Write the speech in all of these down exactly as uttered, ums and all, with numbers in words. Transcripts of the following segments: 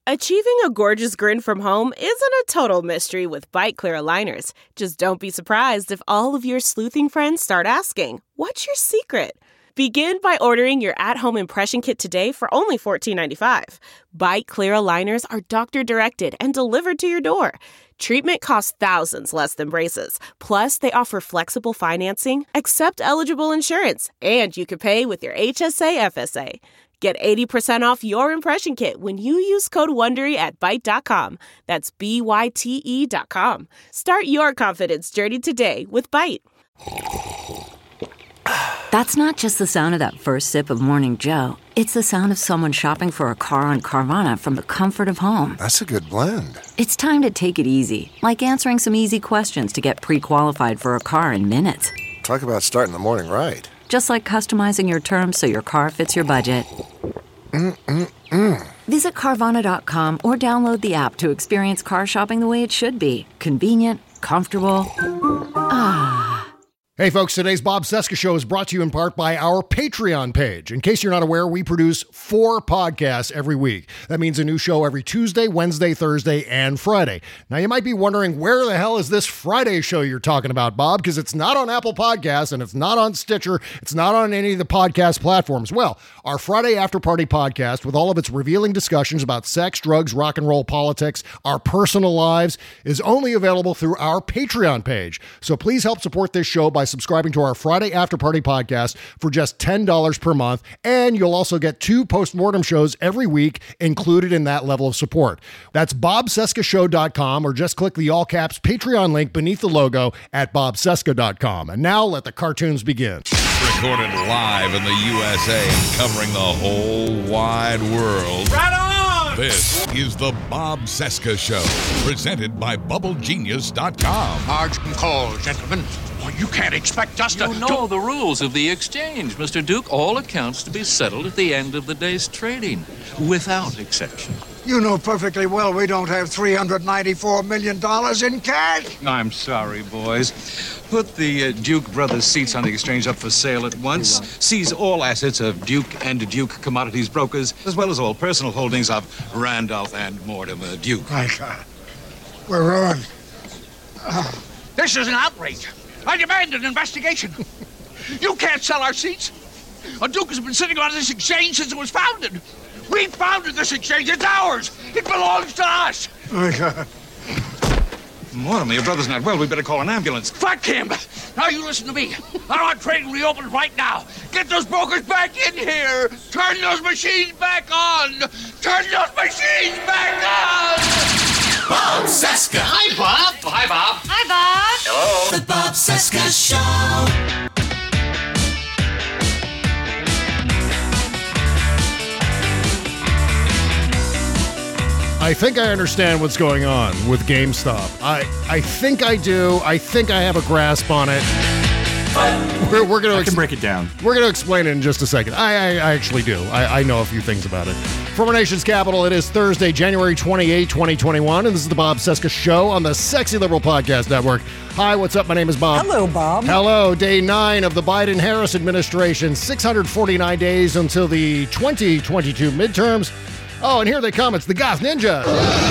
Achieving a gorgeous grin from home isn't a total mystery with Byte Clear aligners. Just don't be surprised if all of your sleuthing friends start asking, "What's your secret?" Begin by ordering your at-home impression kit today for only fourteen ninety-five. Byte Clear aligners are doctor-directed and delivered to your door. Treatment costs thousands less than braces. Plus, they offer flexible financing, accept eligible insurance, and you can pay with your H S A F S A. Get eighty percent off your impression kit when you use code WONDERY at byte dot com. That's B Y T E dot com. Start your confidence journey today with Byte. That's not just the sound of that first sip of Morning Joe. It's the sound of someone shopping for a car on Carvana from the comfort of home. That's a good blend. It's time to take it easy, like answering some easy questions to get pre-qualified for a car in minutes. Talk about starting the morning right. Just like customizing your terms so your car fits your budget. Mm-mm-mm. Visit Carvana dot com or download the app to experience car shopping the way it should be. Convenient, comfortable. Ah. Hey folks, today's Bob Cesca Show is brought to you in part by our Patreon page. In case you're not aware, we produce four podcasts every week. That means a new show every Tuesday, Wednesday, Thursday, and Friday. Now you might be wondering, where the hell is this Friday show you're talking about, Bob? Because it's not on Apple Podcasts, and it's not on Stitcher, it's not on any of the podcast platforms. Well, our Friday After Party podcast, with all of its revealing discussions about sex, drugs, rock and roll, politics, our personal lives, is only available through our Patreon page. So please help support this show by subscribing to our Friday After Party podcast for just ten dollars per month, and you'll also get two postmortem shows every week included in that level of support. That's bob cesca show dot com, or just click the all-caps Patreon link beneath the logo at bob cesca dot com. And now let the cartoons begin. Recorded live in the U S A and covering the whole wide world. Right on! This is the Bob Cesca Show, presented by bubble genius dot com. Margin call, gentlemen. Well, you can't expect us to... You know the rules of the exchange, Mister Duke. All accounts to be settled at the end of the day's trading, without exception. You know perfectly well we don't have three hundred ninety-four million dollars in cash. I'm sorry, boys. Put the uh, Duke Brothers seats on the exchange up for sale at once. Seize all assets of Duke and Duke Commodities Brokers, as well as all personal holdings of Randolph and Mortimer Duke. My God. We're ruined. Uh, this is an outrage. I demand an investigation. You can't sell our seats. A Duke has been sitting on this exchange since it was founded. We founded this exchange. It's ours. It belongs to us. My God. Mortimer, your brother's not well. We better call an ambulance. Fuck him. Now you listen to me. I want trading reopened right now. Get those brokers back in here. Turn those machines back on. Turn those machines back on. Bob Cesca. Hi, Bob. Hi, Bob. Hi, Bob. Hello. The Bob Cesca Show. I think I understand what's going on with GameStop. I, I think I do. I think I have a grasp on it. We're, we're gonna I ex- can break it down. We're going to explain it in just a second. I, I, I actually do. I, I know a few things about it. From our nation's capital, it is Thursday, January twenty-eighth, twenty twenty-one, and this is the Bob Cesca Show on the Sexy Liberal Podcast Network. Hi, what's up? My name is Bob. Hello, Bob. Hello. Day nine of the Biden-Harris administration. six hundred forty-nine days until the twenty twenty-two midterms. Oh, and here they come. It's the Goth Ninja.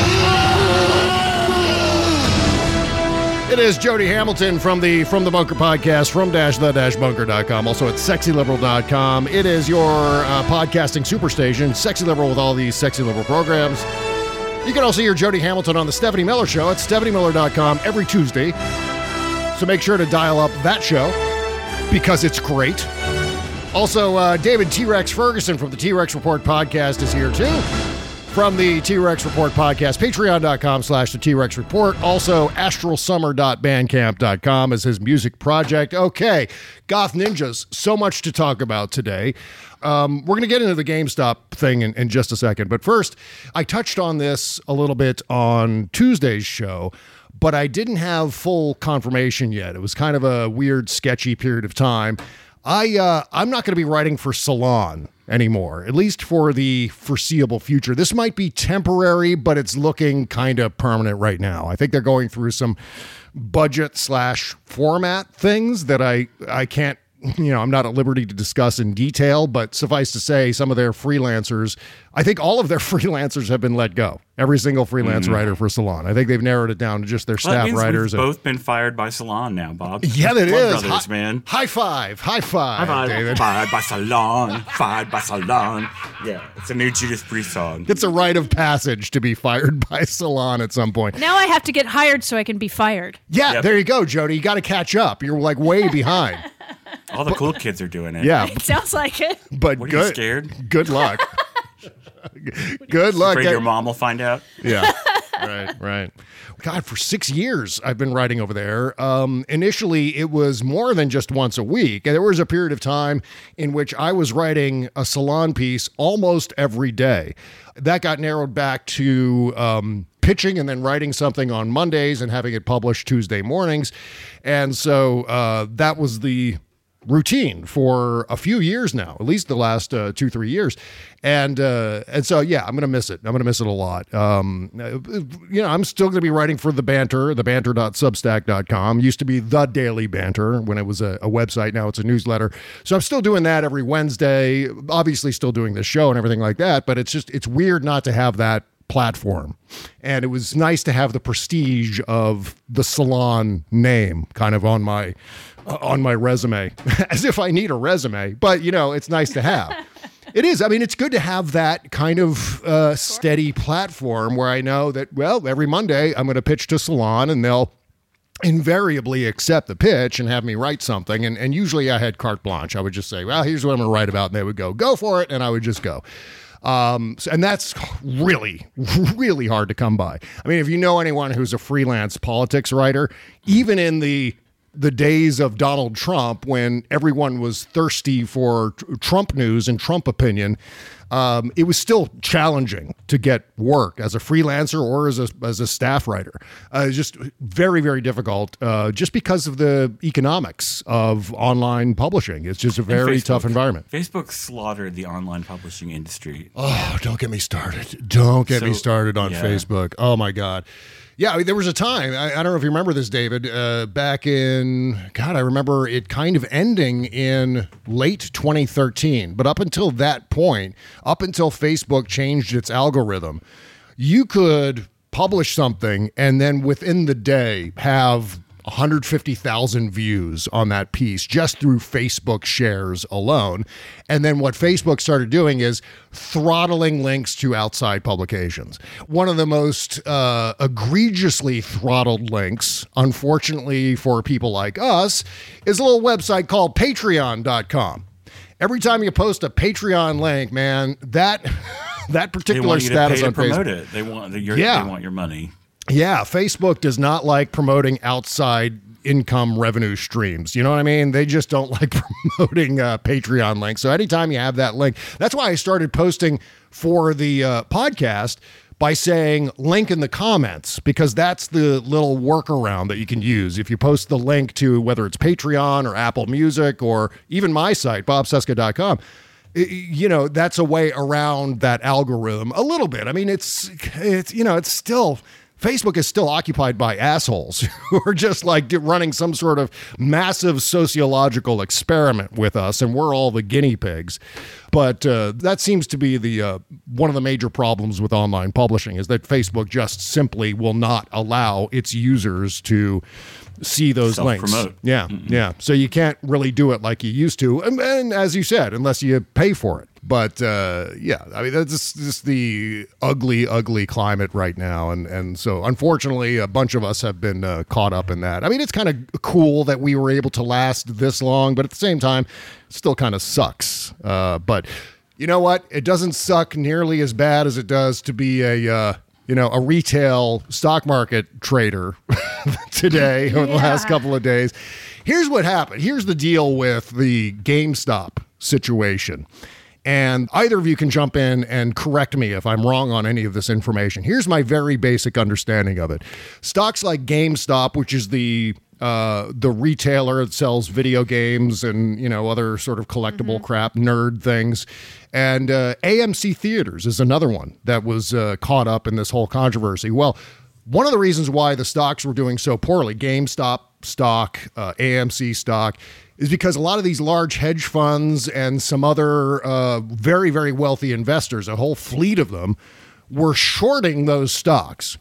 It is Jody Hamilton from the From the Bunker podcast, from dash the dash bunker dot com, also at sexy liberal dot com. It is your uh, podcasting superstation, Sexy Liberal, with all these Sexy Liberal programs. You can also hear Jody Hamilton on the Stephanie Miller Show at stephanie miller dot com every Tuesday. So make sure to dial up that show because it's great. Also, uh, David T-Rex Ferguson from the T-Rex Report podcast is here too. From the T-Rex Report podcast, patreon dot com slash the T-Rex Report. Also, astral summer dot bandcamp dot com is his music project. Okay, Goth Ninjas, so much to talk about today. Um, we're going to get into the GameStop thing in, in just a second. But first, I touched on this a little bit on Tuesday's show, but I didn't have full confirmation yet. It was kind of a weird, sketchy period of time. I, uh, I'm not going to be writing for Salon anymore, at least for the foreseeable future. This might be temporary, but it's looking kind of permanent right now. I think they're going through some budget slash format things that I, I can't you know, I'm not at liberty to discuss in detail, but suffice to say, some of their freelancers, I think all of their freelancers have been let go. Every single freelance mm. writer for Salon. I think they've narrowed it down to just their well, staff that means writers. We've and, both been fired by Salon now, Bob. Yeah, that Blood is. Brothers, Hi, man. High five. High five, High five. David. Fired by Salon. Fired by Salon. Yeah, it's a new Judas Priest song. It's a rite of passage to be fired by Salon at some point. Now I have to get hired so I can be fired. Yeah, Yep. there you go, Jody. You got to catch up. You're like way behind. All the cool kids are doing it. Yeah. It sounds like it. But What, are good. you scared? Good luck. Good luck. Afraid your mom will find out? Yeah. Right, right. God, for six years I've been writing over there. Um, initially, it was more than just once a week. And there was a period of time in which I was writing a Salon piece almost every day. That got narrowed back to um, pitching and then writing something on Mondays and having it published Tuesday mornings. And so uh, that was the routine for a few years now, at least the last uh, two, three years. And uh, and so, yeah, I'm going to miss it. I'm going to miss it a lot. Um, you know, I'm still going to be writing for The Banter, the banter dot substack dot com. Used to be The Daily Banter when it was a, a website. Now it's a newsletter. So I'm still doing that every Wednesday, obviously still doing this show and everything like that. But it's just, it's weird not to have that platform. And it was nice to have the prestige of the Salon name kind of on my uh, on my resume, as if I need a resume, but you know, it's nice to have. It is. I mean, it's good to have that kind of uh, steady platform where I know that, well, every Monday I'm going to pitch to Salon and they'll invariably accept the pitch and have me write something. And, and usually I had carte blanche. I would just say, well, here's what I'm going to write about. And they would go, go for it. And I would just go. Um, so, and that's really, really hard to come by. I mean, if you know anyone who's a freelance politics writer, even in the the days of Donald Trump, when everyone was thirsty for t- Trump news and Trump opinion, um, it was still challenging to get work as a freelancer or as a, as a staff writer. Uh, it's just very, very difficult uh, just because of the economics of online publishing. It's just a very Facebook, tough environment. Facebook slaughtered the online publishing industry. Oh, don't get me started. Don't get So, me started on yeah. Facebook. Oh, my God. Yeah, I mean, there was a time, I, I don't know if you remember this, David, uh, back in, God, I remember it kind of ending in late twenty thirteen. But up until that point, up until Facebook changed its algorithm, you could publish something and then within the day have one hundred fifty thousand views on that piece just through Facebook shares alone. And then what Facebook started doing is throttling links to outside publications. One of the most uh, egregiously throttled links, unfortunately for people like us, is a little website called patreon dot com. Every time you post a Patreon link, man, that that particular they want you status to pay on to promote Facebook, it. They want your, Yeah. they want your money. Yeah, Facebook does not like promoting outside income revenue streams. You know what I mean? They just don't like promoting uh, Patreon links. So anytime you have that link, that's why I started posting for the uh, podcast by saying link in the comments, because that's the little workaround that you can use. If you post the link to whether it's Patreon or Apple Music or even my site, bob cesca dot com, you know, that's a way around that algorithm a little bit. I mean, it's, it's you know, it's still... Facebook is still occupied by assholes who are just like running some sort of massive sociological experiment with us, and we're all the guinea pigs. But uh, that seems to be the uh, one of the major problems with online publishing, is that Facebook just simply will not allow its users to see those links. Self-promote. Yeah, mm-hmm. yeah. So you can't really do it like you used to, and, and as you said, unless you pay for it. But uh, yeah, I mean, that's just the ugly, ugly climate right now. And, and so unfortunately, a bunch of us have been uh, caught up in that. I mean, it's kind of cool that we were able to last this long, but at the same time, it still kind of sucks. Uh, but you know what? It doesn't suck nearly as bad as it does to be a, uh, you know, a retail stock market trader today or the Yeah. last couple of days. Here's what happened. Here's the deal with the GameStop situation. And either of you can jump in and correct me if I'm wrong on any of this information. Here's my very basic understanding of it. Stocks like GameStop, which is the uh, the retailer that sells video games and, you know, other sort of collectible mm-hmm. crap, nerd things. And uh, A M C Theaters is another one that was uh, caught up in this whole controversy. Well, one of the reasons why the stocks were doing so poorly, GameStop, stock, uh, A M C stock, is because a lot of these large hedge funds and some other uh, very, very wealthy investors, a whole fleet of them, were shorting those stocks.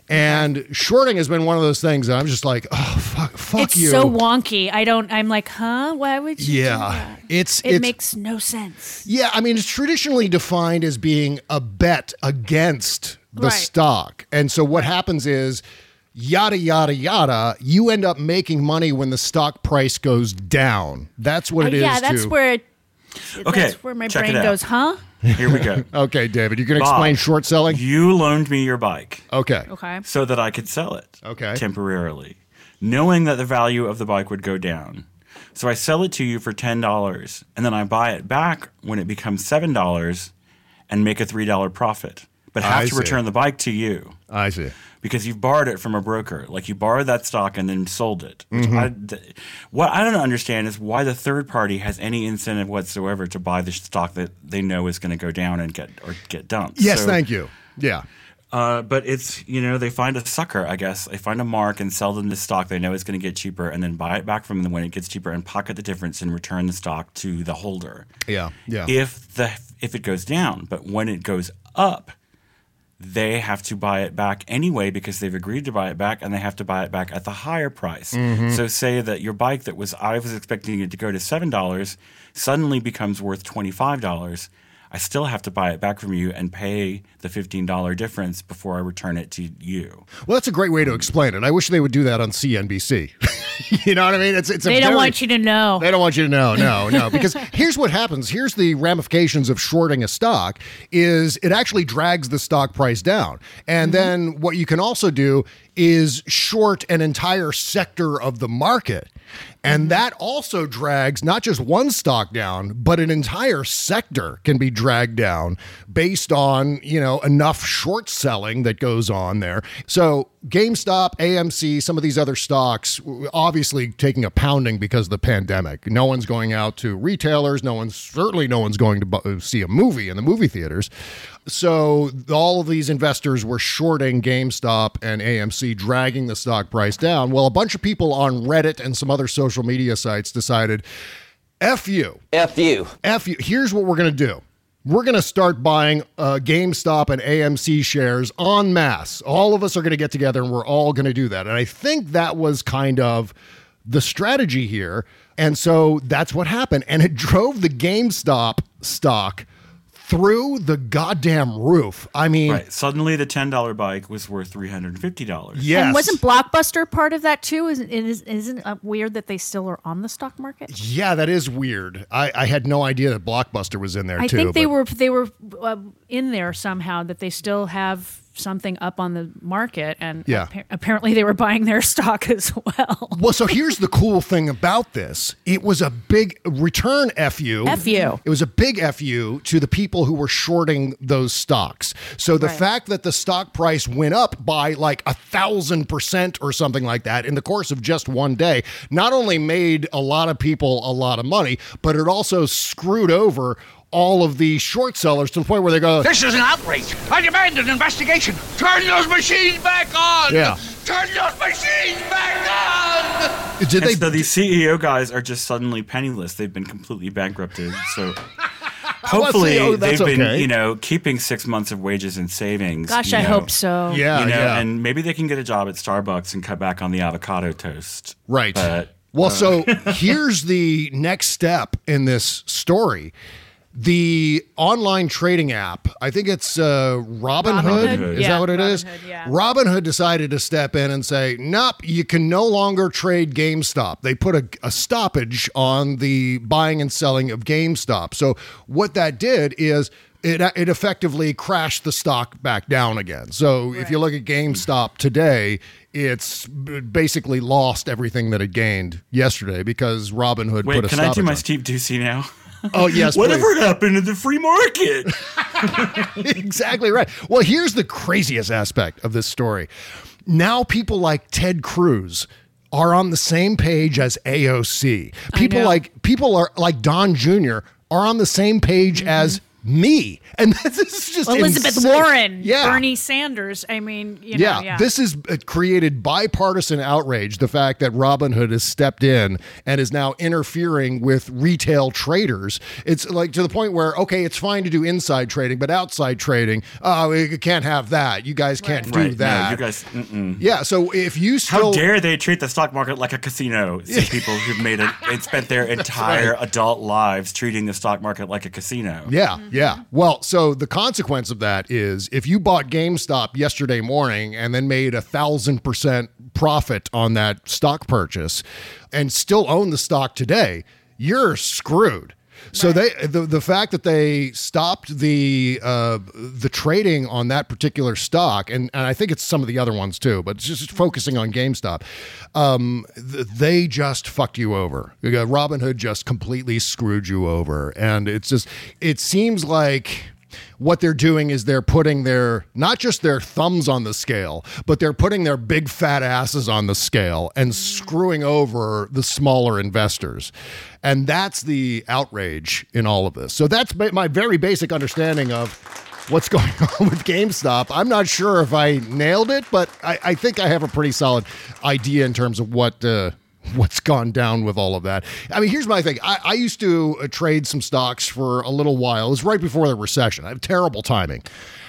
And shorting has been one of those things that I'm just like, oh, fuck, fuck it's you. It's so wonky. I don't, I'm like, huh? Why would you yeah, do that? It's, it it's, makes no sense. Yeah, I mean, it's traditionally defined as being a bet against the right. stock. And so what happens is, yada, yada, yada, you end up making money when the stock price goes down. That's what it uh, is. Yeah, that's to, where it, okay, that's where my check brain it out. goes, huh? Here we go. Okay, David, you're going to explain short selling? You loaned me your bike. Okay. Okay. So that I could sell it. Okay. Temporarily, knowing that the value of the bike would go down. So I sell it to you for ten dollars, and then I buy it back when it becomes seven dollars and make a three dollars profit, but have I to see. return the bike to you. I see. Because you've borrowed it from a broker. Like you borrowed that stock and then sold it. Which Mm-hmm. I, th- what I don't understand is why the third party has any incentive whatsoever to buy the stock that they know is going to go down and get or get dumped. Yes, So, thank you. Yeah. Uh, but it's, you know, they find a sucker, I guess. They find a mark and sell them the stock they know is going to get cheaper and then buy it back from them when it gets cheaper and pocket the difference and return the stock to the holder. Yeah, yeah. If the if it goes down, but when it goes up, they have to buy it back anyway because they've agreed to buy it back and they have to buy it back at the higher price. Mm-hmm. So say that your bike that was I was expecting it to go to seven dollars suddenly becomes worth twenty-five dollars. I still have to buy it back from you and pay the fifteen dollars difference before I return it to you. Well, that's a great way to explain it. I wish they would do that on C N B C. You know what I mean? It's it's. A They don't very, want you to know. They don't want you to know. No, no. Because here's what happens. Here's the ramifications of shorting a stock is it actually drags the stock price down. And Mm-hmm. then what you can also do is short an entire sector of the market. And that also drags not just one stock down, but an entire sector can be dragged down based on, you know, enough short selling that goes on there. So GameStop, A M C, some of these other stocks, obviously taking a pounding because of the pandemic. No one's going out to retailers. No one's, certainly no one's going to bu- see a movie in the movie theaters. So all of these investors were shorting GameStop and A M C, dragging the stock price down. Well, a bunch of people on Reddit and some other social media sites decided, F you. F you. F you. Here's what we're going to do. We're going to start buying uh, GameStop and A M C shares en masse. All of us are going to get together and we're all going to do that. And I think that was kind of the strategy here. And so that's what happened. And it drove the GameStop stock through the goddamn roof. I mean, Right. Suddenly the ten dollars bike was worth three hundred fifty dollars. yes. And wasn't Blockbuster part of that too? Isn't is, isn't it weird that they still are on the stock market? Yeah, that is weird. I, I had no idea that Blockbuster was in there I too. think they but- were they were uh, in there somehow, that they still have something up on the market, and Yeah. appa- apparently they were buying their stock as well. Well, so here's the cool thing about this. It was a big return F U. F you. It was a big F U to the people who were shorting those stocks. So the Right. fact that the stock price went up by like a thousand percent or something like that in the course of just one day, not only made a lot of people a lot of money, but it also screwed over all of the short sellers to the point where they go, This is an outrage. I demand an investigation. Turn those machines back on. Yeah. Turn those machines back on. did And they? so these C E O guys are just suddenly penniless. They've been completely bankrupted. So hopefully oh, that's they've been, okay. you know, keeping six months of wages and savings. Gosh, you I know, hope so. Yeah, You know, yeah. and maybe they can get a job at Starbucks and cut back on the avocado toast. Right. But Well, so here's the next step in this story. The online trading app, I think it's uh, Robinhood. Robinhood, Is yeah, that what it is? Robinhood, yeah. Robinhood decided to step in and say, nope, you can no longer trade GameStop. They put a, a stoppage on the buying and selling of GameStop. So what that did is it, it effectively crashed the stock back down again. So if you look at GameStop today, it's b- basically lost everything that it gained yesterday because Robinhood wait, put a can stoppage I do my on. Steve Ducey now? Oh, yes, Whatever please. happened to the free market? Exactly right. Well, here's the craziest aspect of this story. Now people like Ted Cruz are on the same page as A O C. People know. like people are like Don Junior are on the same page Mm-hmm. as me. And this is just Elizabeth insane. Warren, yeah. Bernie Sanders. I mean, you know, yeah, yeah. this has created bipartisan outrage. The fact that Robinhood has stepped in and is now interfering with retail traders. It's like to the point where, okay, it's fine to do inside trading, but outside trading, oh, we can't have that. You guys can't Right. do Right. No, that. you guys, mm-mm. Yeah, so if you How still... dare they treat the stock market like a casino? Some people who've made it and spent their entire right. adult lives treating the stock market like a casino. Yeah, yeah. Well, so the consequence of that is if you bought GameStop yesterday morning and then made a thousand percent profit on that stock purchase and still own the stock today, you're screwed. So they the the fact that they stopped the uh, the trading on that particular stock, and, and I think it's some of the other ones too, but it's just focusing on GameStop, um, th- they just fucked you over. Robinhood just completely screwed you over, and it's just it seems like what they're doing is they're putting their, not just their thumbs on the scale, but they're putting their big fat asses on the scale and screwing over the smaller investors. And that's the outrage in all of this. So that's my very basic understanding of what's going on with GameStop. I'm not sure if I nailed it, but I, I think I have a pretty solid idea in terms of what, uh, what's gone down with all of that. I mean, here's my thing. I, I used to uh, trade some stocks for a little while. It was right before the recession. I had terrible timing.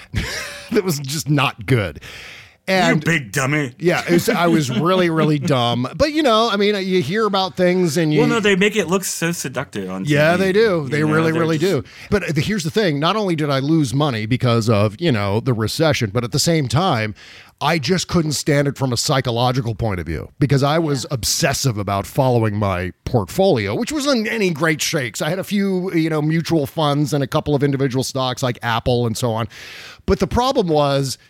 That was just not good. And you big dummy. Yeah, it was, I was really, really dumb. But, you know, I mean, you hear about things and you... Well, no, they make it look so seductive on T V. Yeah, they do. They You know, really, they're really just- do. But here's the thing. Not only did I lose money because of, you know, the recession, but at the same time, I just couldn't stand it from a psychological point of view because I was yeah. obsessive about following my portfolio, which wasn't any great shakes. I had a few, you know, mutual funds and a couple of individual stocks like Apple and so on. But the problem was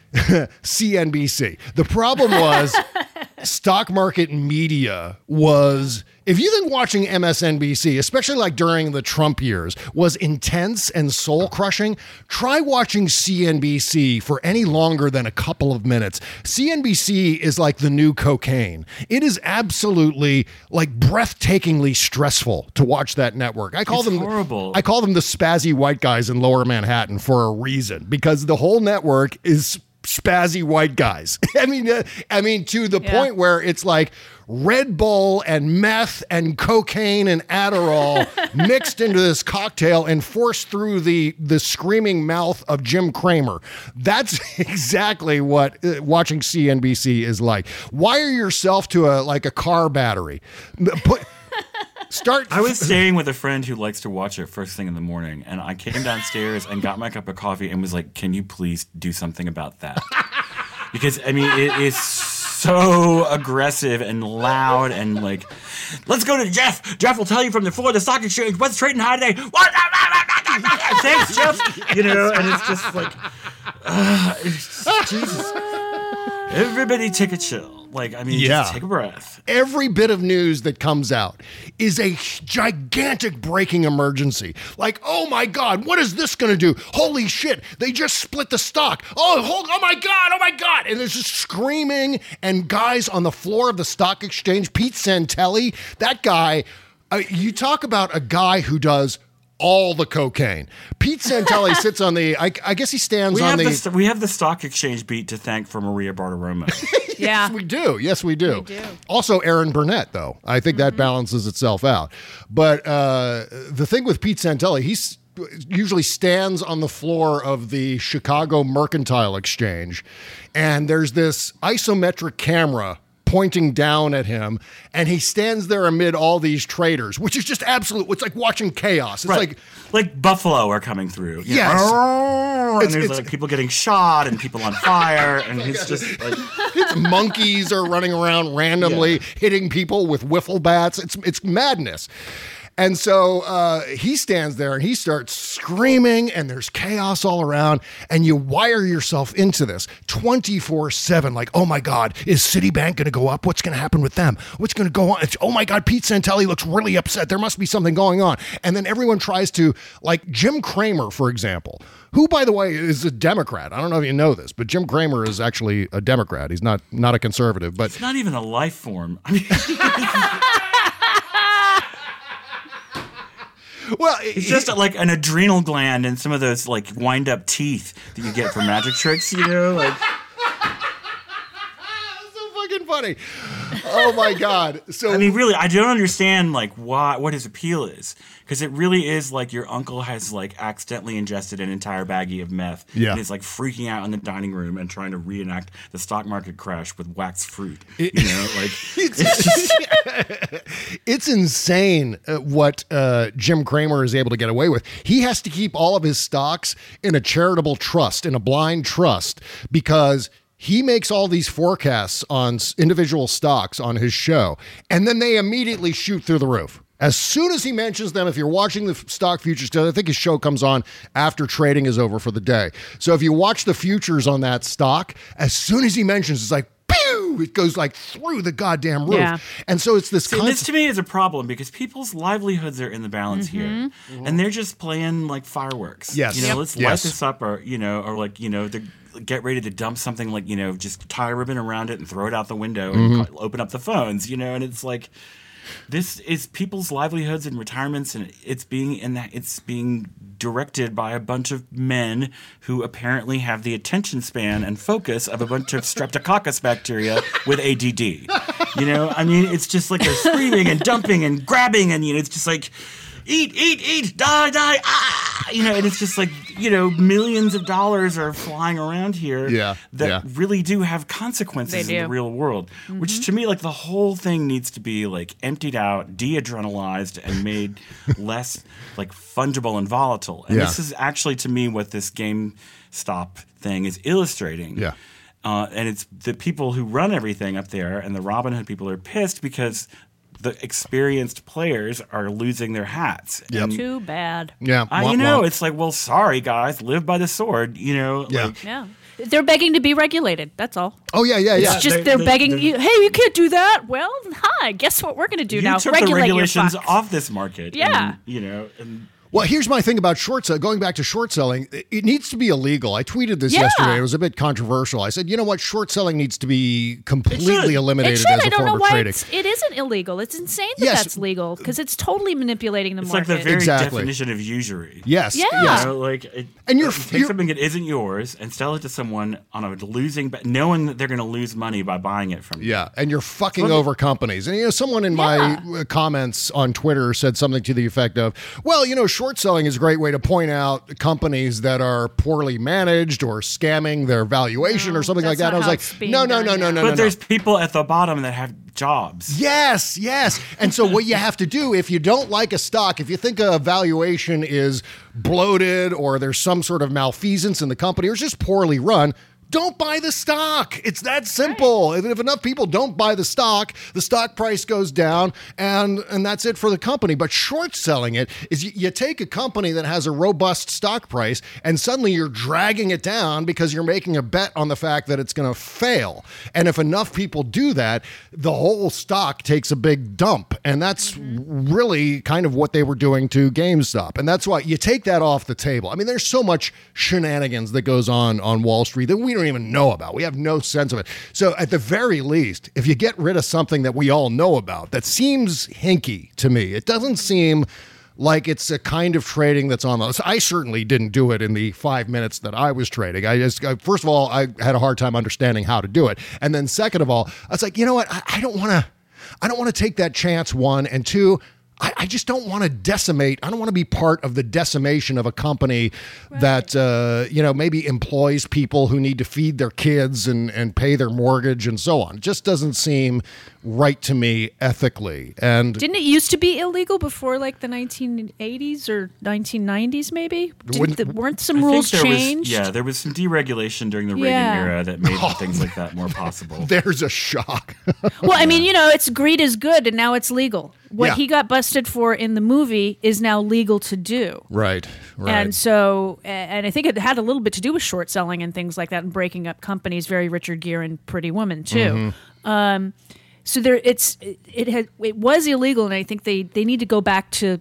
C N B C. The problem was stock market media was... If you think watching M S N B C, especially like during the Trump years, was intense and soul-crushing, try watching C N B C for any longer than a couple of minutes. C N B C is like the new cocaine. It is absolutely like breathtakingly stressful to watch that network. I call It's them horrible. I call them the spazzy white guys in Lower Manhattan for a reason, because the whole network is spazzy white guys. I mean, uh, I mean, to the Yeah. point where it's like Red Bull and meth and cocaine and Adderall mixed into this cocktail and forced through the the screaming mouth of Jim Cramer. That's exactly what uh, watching C N B C is like. Wire yourself to a like a car battery. Put Start. I was staying with a friend who likes to watch it first thing in the morning, and I came downstairs and got my cup of coffee and was like, "Can you please do something about that?" Because I mean, it is so aggressive and loud and like, "Let's go to Jeff. Jeff will tell you from the Florida Stock Exchange what's trading high today." What? Thanks, Jeff. You know, and it's just like, uh, it's just, Jesus. Everybody take a chill. Like, I mean, Yeah. just take a breath. Every bit of news that comes out is a gigantic breaking emergency. Like, oh my God, what is this going to do? Holy shit, they just split the stock. Oh, hold, oh my God, oh my God. And there's just screaming and guys on the floor of the stock exchange. Pete Santelli, that guy, uh, you talk about a guy who does all the cocaine. Pete Santelli sits on the, I, I guess he stands We on have, the... the st- we have the stock exchange beat to thank for Maria Bartiromo. Yeah. Yes, we do. Yes, we do. We do. Also, Aaron Burnett, though. I think that balances itself out. But uh, the thing with Pete Santelli, he usually stands on the floor of the Chicago Mercantile Exchange, and there's this isometric camera pointing down at him, and he stands there amid all these traders, which is just absolute. It's like watching chaos. It's Right. like like Buffalo are coming through. you Yes. know, and It's- there's it's- like people getting shot and people on fire, and he's just like, it's monkeys are running around randomly Yeah. hitting people with wiffle bats. It's it's madness. And so uh, he stands there and he starts screaming, and there's chaos all around, and you wire yourself into this twenty-four seven. Like, oh my God, is Citibank going to go up? What's going to happen with them? What's going to go on? It's, oh my God, Pete Santelli looks really upset. There must be something going on. And then everyone tries to, like Jim Cramer, for example, who, by the way, is a Democrat. I don't know if you know this, but Jim Cramer is actually a Democrat. He's not not a conservative, but it's not even a life form. I mean, Well, it's just like an adrenal gland and some of those like wind up teeth that you get from magic tricks, you know, like. Fucking funny. Oh my God. So I mean, really, I don't understand like why what his appeal is, because it really is like your uncle has like accidentally ingested an entire baggie of meth, yeah, and is like freaking out in the dining room and trying to reenact the stock market crash with wax fruit. It, you know, like it's, it's, just, it's insane what uh, Jim Cramer is able to get away with. He has to keep all of his stocks in a charitable trust, in a blind trust, because he makes all these forecasts on individual stocks on his show, and then they immediately shoot through the roof. As soon as he mentions them, if you're watching the stock futures, I think his show comes on after trading is over for the day. So if you watch the futures on that stock, as soon as he mentions, it's like, pew! It goes like through the goddamn roof. Yeah. And so it's this See, concept- this to me is a problem because people's livelihoods are in the balance Mm-hmm. here, Mhm. and they're just playing like fireworks. Yes. You know, Yep. let's Yes. light this up, or you know, or like you know, the, get ready to dump something like you know, just tie a ribbon around it and throw it out the window and Mhm. co- open up the phones. You know, and it's like this is people's livelihoods and retirements, and it's being in that it's being directed by a bunch of men who apparently have the attention span and focus of a bunch of streptococcus bacteria with A D D. You know, I mean, it's just like they're screaming and dumping and grabbing, and you know, it's just like eat, eat, eat, die, die, ah, you know, and it's just like you know, millions of dollars are flying around here Yeah, that yeah. really do have consequences They in do. the real world. Mhm. Which to me, like the whole thing needs to be like emptied out, de-adrenalized, and made less like fungible and volatile. And Yeah. this is actually to me what this GameStop thing is illustrating. Yeah. Uh, and it's the people who run everything up there, and the Robinhood people are pissed because the experienced players are losing their hats. And Too bad. Yeah. I, Womp you know, womp. it's like, well, sorry guys, live by the sword. You know, Yeah. like, Yeah. They're begging to be regulated. That's all. Oh, yeah, yeah, yeah. It's just They- they're they- begging they're- you. Hey, you can't do that. Well, hi. Guess what we're going to do you now? took Regulate the regulations your fucks. off this market. Yeah. and, you know, and Well, here's my thing about short selling. Going back to short selling, it needs to be illegal. I tweeted this Yeah. yesterday. It was a bit controversial. I said, you know what? Short selling needs to be completely eliminated It should. as a I don't form know of why trading. it's, it isn't illegal. It's insane that Yes. that's legal because it's totally manipulating the it's like market. the very Exactly. definition of usury. Yes. Yeah. Yes. You know, like it, And you're- take you're- something that isn't yours and sell it to someone on a losing, but knowing that they're going to lose money by buying it from you. Yeah, and you're fucking So- over companies. And, you know, someone in my uh, comments on Twitter said something to the effect of, well, you know, short selling is a great way to point out companies that are poorly managed or scamming their valuation or something like that's that. I not was how like, it's being no, no, done no, no, now. no, But no, there's no. people at the bottom that have jobs. Yes, yes. And so what you have to do if you don't like a stock, if you think a valuation is bloated or there's some sort of malfeasance in the company or it's just poorly run, don't buy the stock. It's that simple. If if enough people don't buy the stock, the stock price goes down and, and that's it for the company. But short selling it is you, you take a company that has a robust stock price and suddenly you're dragging it down because you're making a bet on the fact that it's going to fail. And if enough people do that, the whole stock takes a big dump. And that's really kind of what they were doing to GameStop. And that's why you take that off the table. I mean, there's so much shenanigans that goes on on Wall Street that we don't even know about. We have no sense of it. So at the very least, if you get rid of something that we all know about, that seems hinky to me. It doesn't seem like it's a kind of trading that's on the. I certainly didn't do it in the five minutes that I was trading. I just, I, first of all, I had a hard time understanding how to do it. And then second of all, I was like, you know what? I, I don't want to, I don't want to take that chance, one. And two, I, I just don't want to decimate. I don't want to be part of the decimation of a company right. that, uh, you know, maybe employs people who need to feed their kids and, and pay their mortgage and so on. It just doesn't seem right to me ethically. And didn't it used to be illegal before like the nineteen eighties or nineteen nineties maybe? Didn't the, weren't some I rules think there changed? Was, yeah, there was some deregulation during the Reagan Yeah. era that made things like that more possible. There's a shock. Well, I mean, you know, it's greed is good and now it's legal. What Yeah. he got busted for in the movie is now legal to do. Right, right. And so, and I think it had a little bit to do with short selling and things like that and breaking up companies, very Richard Gere and Pretty Woman too. Mm-hmm. Um, so there, it's it, it had it was illegal, and I think they they need to go back to,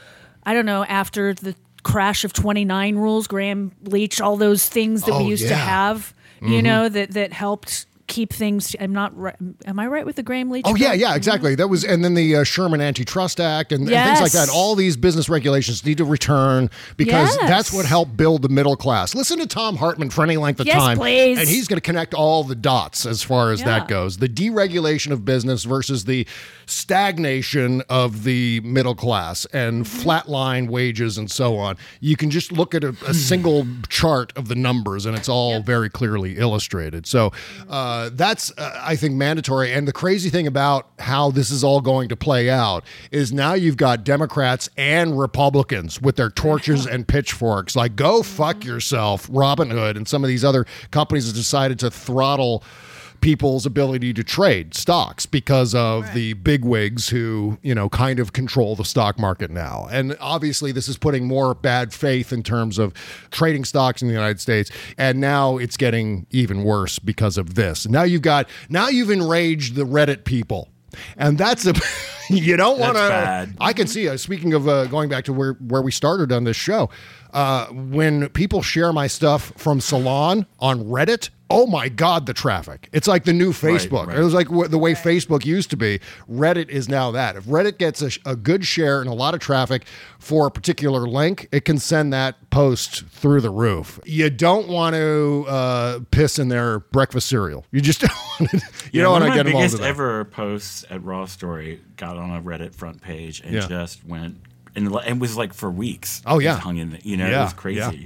I don't know, after the crash of twenty-nine rules, Graham Leach, all those things that Oh, we used to yeah. have, you Mhm. know, that that helped keep things. I'm not. Right, am I right with the Graham Leach? Oh yeah, bill? yeah, exactly. That was, and then the uh, Sherman Antitrust Act and, Yes. and things like that. All these business regulations need to return because Yes. that's what helped build the middle class. Listen to Tom Hartman for any length of Yes, time, please. and he's going to connect all the dots as far as Yeah. that goes. The deregulation of business versus the stagnation of the middle class and Mm-hmm. flatline wages and so on. You can just look at a, a single chart of the numbers, and it's all very clearly illustrated. So uh, that's, uh, I think, mandatory. And the crazy thing about how this is all going to play out is now you've got Democrats and Republicans with their torches and pitchforks. Like, go fuck yourself, Robinhood and some of these other companies have decided to throttle people's ability to trade stocks because of right. the bigwigs who, you know, kind of control the stock market now. And obviously this is putting more bad faith in terms of trading stocks in the United States. And now it's getting even worse because of this. Now you've got, now you've enraged the Reddit people. And that's a, you don't want to, I can see, uh, speaking of uh, going back to where, where we started on this show, uh, when people share my stuff from Salon on Reddit, oh my God, the traffic. It's like the new Facebook. Right, right. It was like w- the way Facebook used to be. Reddit is now that. If Reddit gets a, a good share and a lot of traffic for a particular link, it can send that post through the roof. You don't want to uh, piss in their breakfast cereal. You just don't want to, you yeah, don't want to get involved. involved One with of that. my biggest ever posts at Raw Story got on a Reddit front page and Yeah. just went, and it was like for weeks. Oh, yeah. It hung in the, you know, Yeah, it was crazy. yeah.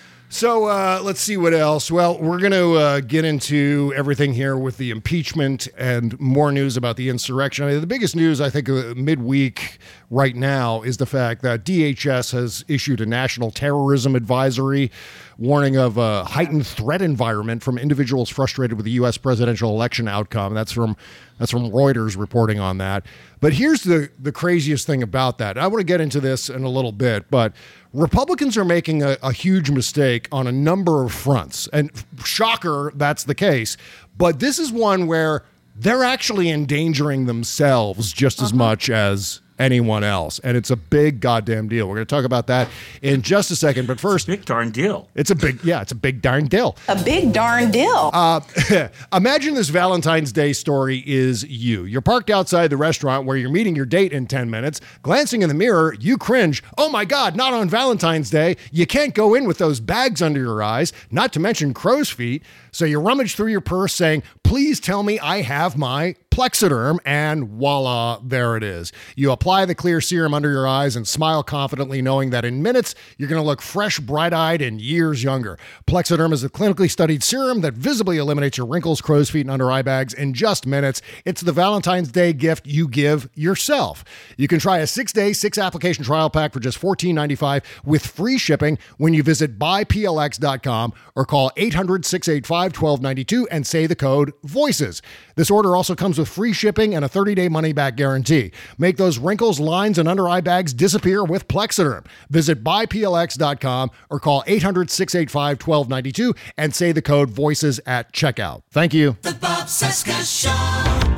So uh, let's see what else. Well, we're going to uh, get into everything here with the impeachment and more news about the insurrection. I mean, the biggest news, I think, uh, midweek right now is the fact that D H S has issued a national terrorism advisory warning of a heightened threat environment from individuals frustrated with the U S presidential election outcome. That's from that's from Reuters reporting on that. But here's the, the craziest thing about that. I want to get into this in a little bit, but Republicans are making a, a huge mistake on a number of fronts. And shocker, that's the case. But this is one where they're actually endangering themselves just as much as anyone else. And it's a big goddamn deal. We're going to talk about that in just a second. But first, big darn deal. It's a big, yeah, it's a big darn deal. A big darn deal. Uh, imagine this Valentine's Day story is you. You're parked outside the restaurant where you're meeting your date in ten minutes. Glancing in the mirror, you cringe. Oh my God, not on Valentine's Day. You can't go in with those bags under your eyes, not to mention crow's feet. So you rummage through your purse saying, please tell me I have my Plexiderm, and voila, there it is. You apply the clear serum under your eyes and smile confidently knowing that in minutes, you're going to look fresh, bright-eyed, and years younger. Plexiderm is a clinically studied serum that visibly eliminates your wrinkles, crow's feet, and under eye bags in just minutes. It's the Valentine's Day gift you give yourself. You can try a six-day, six-application trial pack for just fourteen ninety-five with free shipping when you visit buy P L X dot com or call eight hundred, six eight five, one two nine two and say the code VOICES. This order also comes with free shipping and a thirty-day money-back guarantee. Make those wrinkles, lines, and under eye bags disappear with Plexiderm. Visit buy P L X dot com or call eight hundred, six eight five, one two nine two and say the code VOICES at checkout. Thank you. The Bob Cesca Show.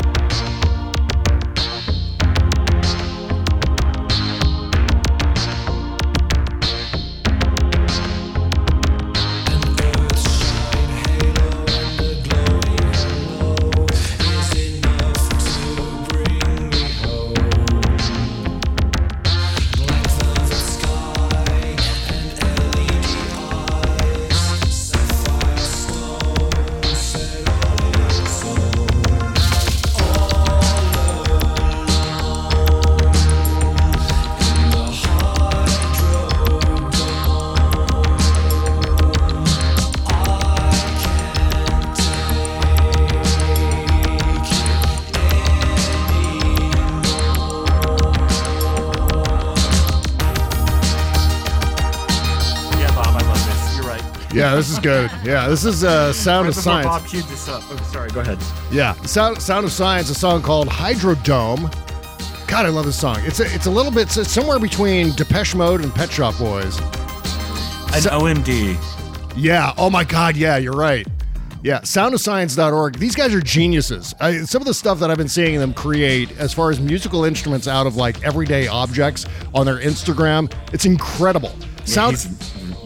Yeah, this is good. Yeah, this is uh, Sound right of Science. Bob queued this up. Oh, sorry, go ahead. Yeah, Sound, Sound of Science, a song called Hydrodome. God, I love this song. It's a, it's a little bit it's somewhere between Depeche Mode and Pet Shop Boys. An O M D. Yeah. Oh my God. Yeah, you're right. Yeah, sound of science dot org. These guys are geniuses. I, some of the stuff that I've been seeing them create as far as musical instruments out of like everyday objects on their Instagram, it's incredible. Yeah, Sound. he's,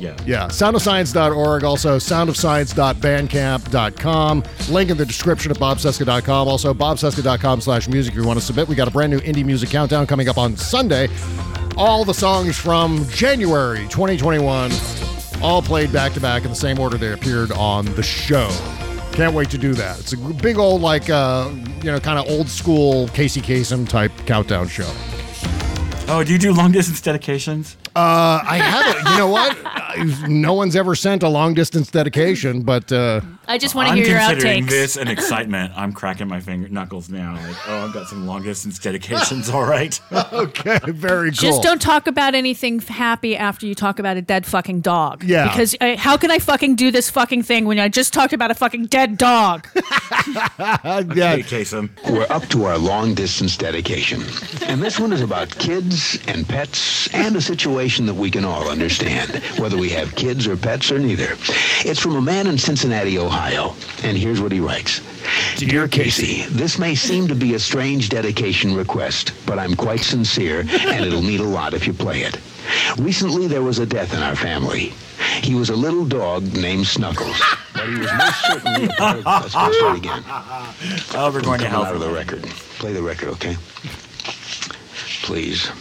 Yeah. Yeah. sound of science dot org. Also, sound of science dot bandcamp dot com. Link in the description at bob cesca dot com. Also, bob cesca dot com slash music if you want to submit. We got a brand new indie music countdown coming up on Sunday. All the songs from January twenty twenty-one, all played back to back in the same order they appeared on the show. Can't wait to do that. It's a big old, like, uh, you know, kind of old school Casey Kasem type countdown show. Oh, do you do long distance dedications? Uh, I haven't. You know what? No one's ever sent a long distance dedication, but uh, I just want to hear your outtakes. I'm considering this an excitement. I'm cracking my finger knuckles now. Like, oh, I've got some long distance dedications. All right. Okay, very cool. Just don't talk about anything happy after you talk about a dead fucking dog. Yeah. Because uh, how can I fucking do this fucking thing when I just talked about a fucking dead dog? Yeah. Hey, Kasem. We're up to our long distance dedication. And this one is about kids and pets and a situation that we can all understand, whether we have kids or pets or neither. It's from a man in Cincinnati, Ohio. And here's what he writes. Dear Casey, this may seem to be a strange dedication request, but I'm quite sincere, and it'll mean a lot if you play it. Recently, there was a death in our family. He was a little dog named Snuggles, but he was most certainly a part of the... Let's go start again. Oh, we're going to hell. Out of the record. Play the record, okay? Please.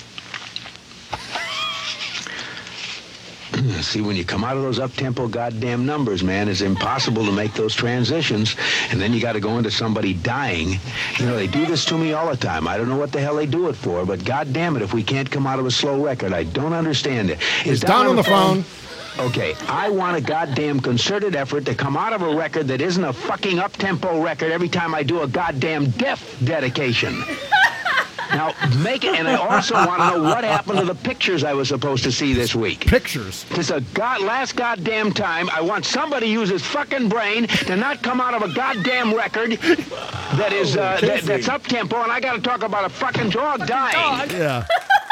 See, when you come out of those up-tempo goddamn numbers, man, it's impossible to make those transitions, and then you got to go into somebody dying. You know, they do this to me all the time. I don't know what the hell they do it for, but goddamn it, if we can't come out of a slow record, I don't understand it. Is Don on the phone? Okay, I want a goddamn concerted effort to come out of a record that isn't a fucking up-tempo record every time I do a goddamn death dedication. Now, make it, and I also want to know what happened to the pictures I was supposed to see this week. Pictures? This a god, last goddamn time, I want somebody to use his fucking brain to not come out of a goddamn record that is, uh, that, that's up-tempo, and I got to talk about a fucking dog dying. Yeah.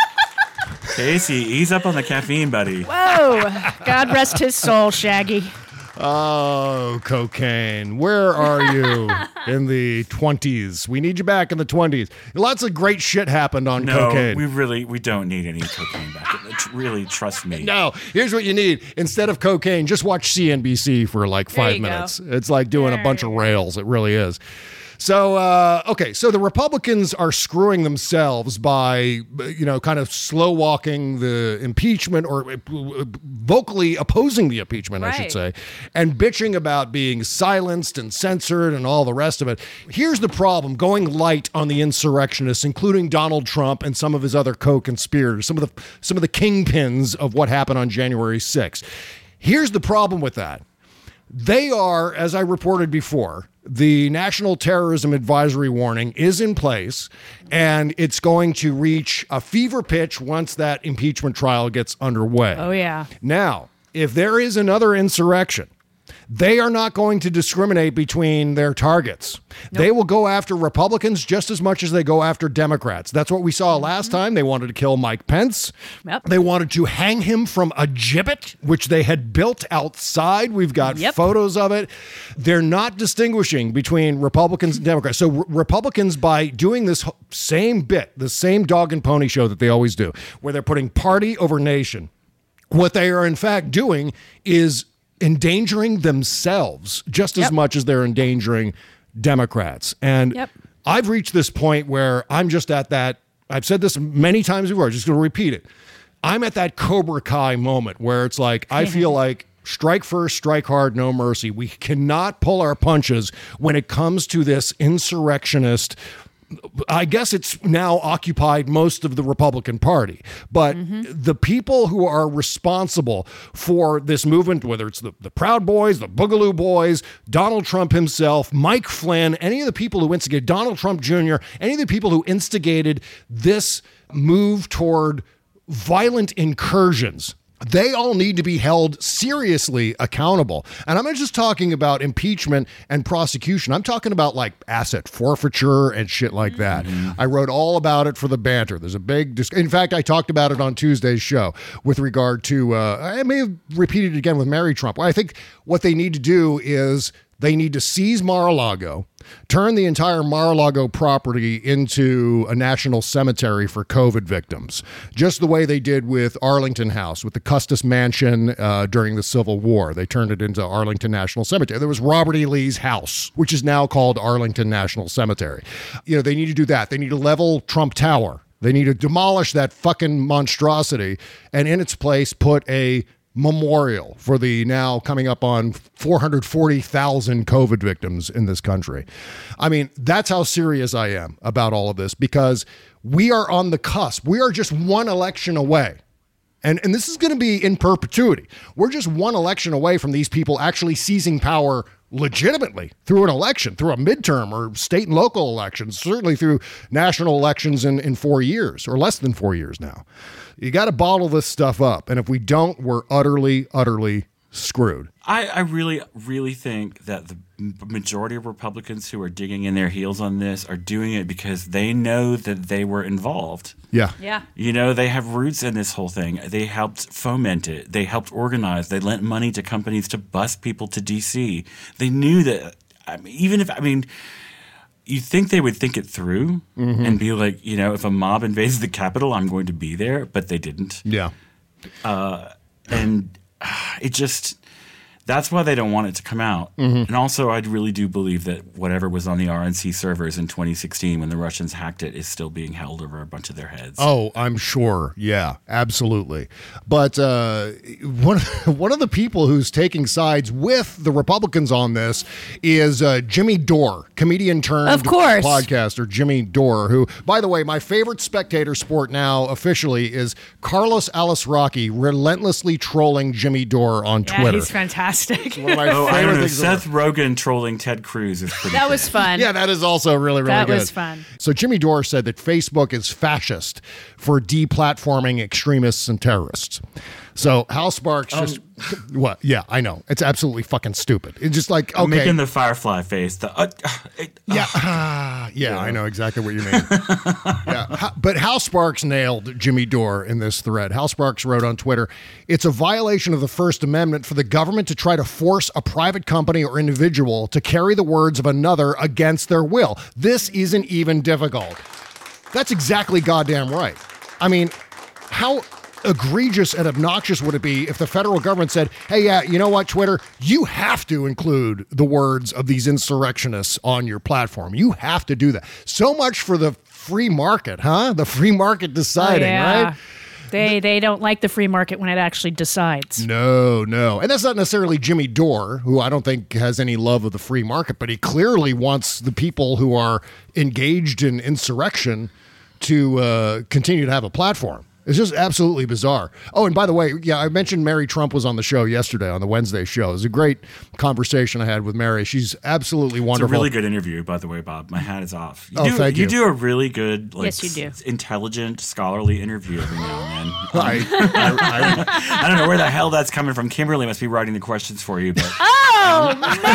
Casey, ease up on the caffeine, buddy. Whoa. God rest his soul, Shaggy. Oh, cocaine. Where are you in the twenties? We need you back in the twenties. Lots of great shit happened on no, cocaine. we really, we don't need any cocaine back. Really, trust me. No, here's what you need. Instead of cocaine, just watch C N B C for like five minutes. Go. It's like doing there a bunch of rails. It really is. So, uh, okay, so the Republicans are screwing themselves by, you know, kind of slow walking the impeachment or vocally opposing the impeachment, right. I should say, and bitching about being silenced and censored and all the rest of it. Here's the problem, going light on the insurrectionists, including Donald Trump and some of his other co-conspirators, some of the some of the kingpins of what happened on January sixth. Here's the problem with that. They are, as I reported before, the National Terrorism Advisory Warning is in place, and it's going to reach a fever pitch once that impeachment trial gets underway. Oh, yeah. Now, if there is another insurrection, they are not going to discriminate between their targets. Nope. They will go after Republicans just as much as they go after Democrats. That's what we saw last time. They wanted to kill Mike Pence. Yep. They wanted to hang him from a gibbet, which they had built outside. We've got yep. photos of it. They're not distinguishing between Republicans and Democrats. So re- Republicans, by doing this same bit, the same dog and pony show that they always do, where they're putting party over nation, what they are in fact doing is endangering themselves just as yep. much as they're endangering Democrats. And yep. I've reached this point where I'm just at that, I've said this many times before, I'm just going to repeat it. I'm at that Cobra Kai moment where it's like, I feel like strike first, strike hard, no mercy. We cannot pull our punches when it comes to this insurrectionist. I guess it's now occupied most of the Republican Party, but mm-hmm. the people who are responsible for this movement, whether it's the, the Proud Boys, the Boogaloo Boys, Donald Trump himself, Mike Flynn, any of the people who instigated, Donald Trump Junior, any of the people who instigated this move toward violent incursions, they all need to be held seriously accountable. And I'm not just talking about impeachment and prosecution. I'm talking about like asset forfeiture and shit like that. Mm-hmm. I wrote all about it for the banter. There's a big, dis- in fact, I talked about it on Tuesday's show with regard to, uh, I may have repeated it again with Mary Trump. I think what they need to do is They need to seize Mar-a-Lago, turn the entire Mar-a-Lago property into a national cemetery for COVID victims, just the way they did with Arlington House, with the Custis Mansion uh, during the Civil War. They turned it into Arlington National Cemetery. There was Robert E. Lee's house, which is now called Arlington National Cemetery. You know, they need to do that. They need to level Trump Tower. They need to demolish that fucking monstrosity and in its place put a memorial for the now coming up on four hundred forty thousand COVID victims in this country. I mean, that's how serious I am about all of this, because we are on the cusp. We are just one election away. And, and this is going to be in perpetuity. We're just one election away from these people actually seizing power legitimately through an election, through a midterm or state and local elections, certainly through national elections in, in four years or less than four years now. You got to bottle this stuff up. And if we don't, we're utterly, utterly screwed. I, I really, really think that the majority of Republicans who are digging in their heels on this are doing it because they know that they were involved. Yeah. Yeah. You know, they have roots in this whole thing. They helped foment it. They helped organize. They lent money to companies to bus people to D C. They knew that, I mean, even if, I mean, you think they would think it through mm-hmm. and be like, you know, if a mob invades the Capitol, I'm going to be there. But they didn't. Yeah. Uh, and uh, it just... That's why they don't want it to come out. Mm-hmm. And also, I really do believe that whatever was on the R N C servers in twenty sixteen when the Russians hacked it is still being held over a bunch of their heads. Oh, I'm sure. Yeah, absolutely. But uh, one, one of the people who's taking sides with the Republicans on this is uh, Jimmy Dore, comedian turned of course. podcaster Jimmy Dore, who, by the way, my favorite spectator sport now officially is Carlos Alazraqui relentlessly trolling Jimmy Dore on yeah, Twitter. He's fantastic. One of my oh, I don't know. things Seth Rogen trolling Ted Cruz is pretty That good. was fun. Yeah, that is also really, really that good. That was fun. So Jimmy Dore said that Facebook is fascist for deplatforming extremists and terrorists. So Hal Sparks Um, just what? Yeah, I know. It's absolutely fucking stupid. It's just like, okay. I'm making the Firefly face. The, uh, it, yeah, uh, yeah, yeah, I know exactly what you mean. yeah, but Hal Sparks nailed Jimmy Dore in this thread. Hal Sparks wrote on Twitter, "It's a violation of the First Amendment for the government to try to force a private company or individual to carry the words of another against their will. This isn't even difficult." That's exactly goddamn right. I mean, how egregious and obnoxious would it be if the federal government said, hey, yeah, you know what, Twitter, you have to include the words of these insurrectionists on your platform. You have to do that. So much for the free market, huh? The free market deciding, oh, yeah. right? They they don't like the free market when it actually decides. No, no. And that's not necessarily Jimmy Dore, who I don't think has any love of the free market, but he clearly wants the people who are engaged in insurrection to uh, continue to have a platform. It's just absolutely bizarre. Oh, and by the way, yeah, I mentioned Mary Trump was on the show yesterday on the Wednesday show. It was a great conversation I had with Mary. She's absolutely wonderful. It's a really good interview, by the way, Bob. My hat is off. You oh, do, thank you. You do a really good, like, yes, you do. intelligent, scholarly interview every now and then. Um, I, I, I, I don't know where the hell that's coming from. Kimberly must be writing the questions for you. But oh,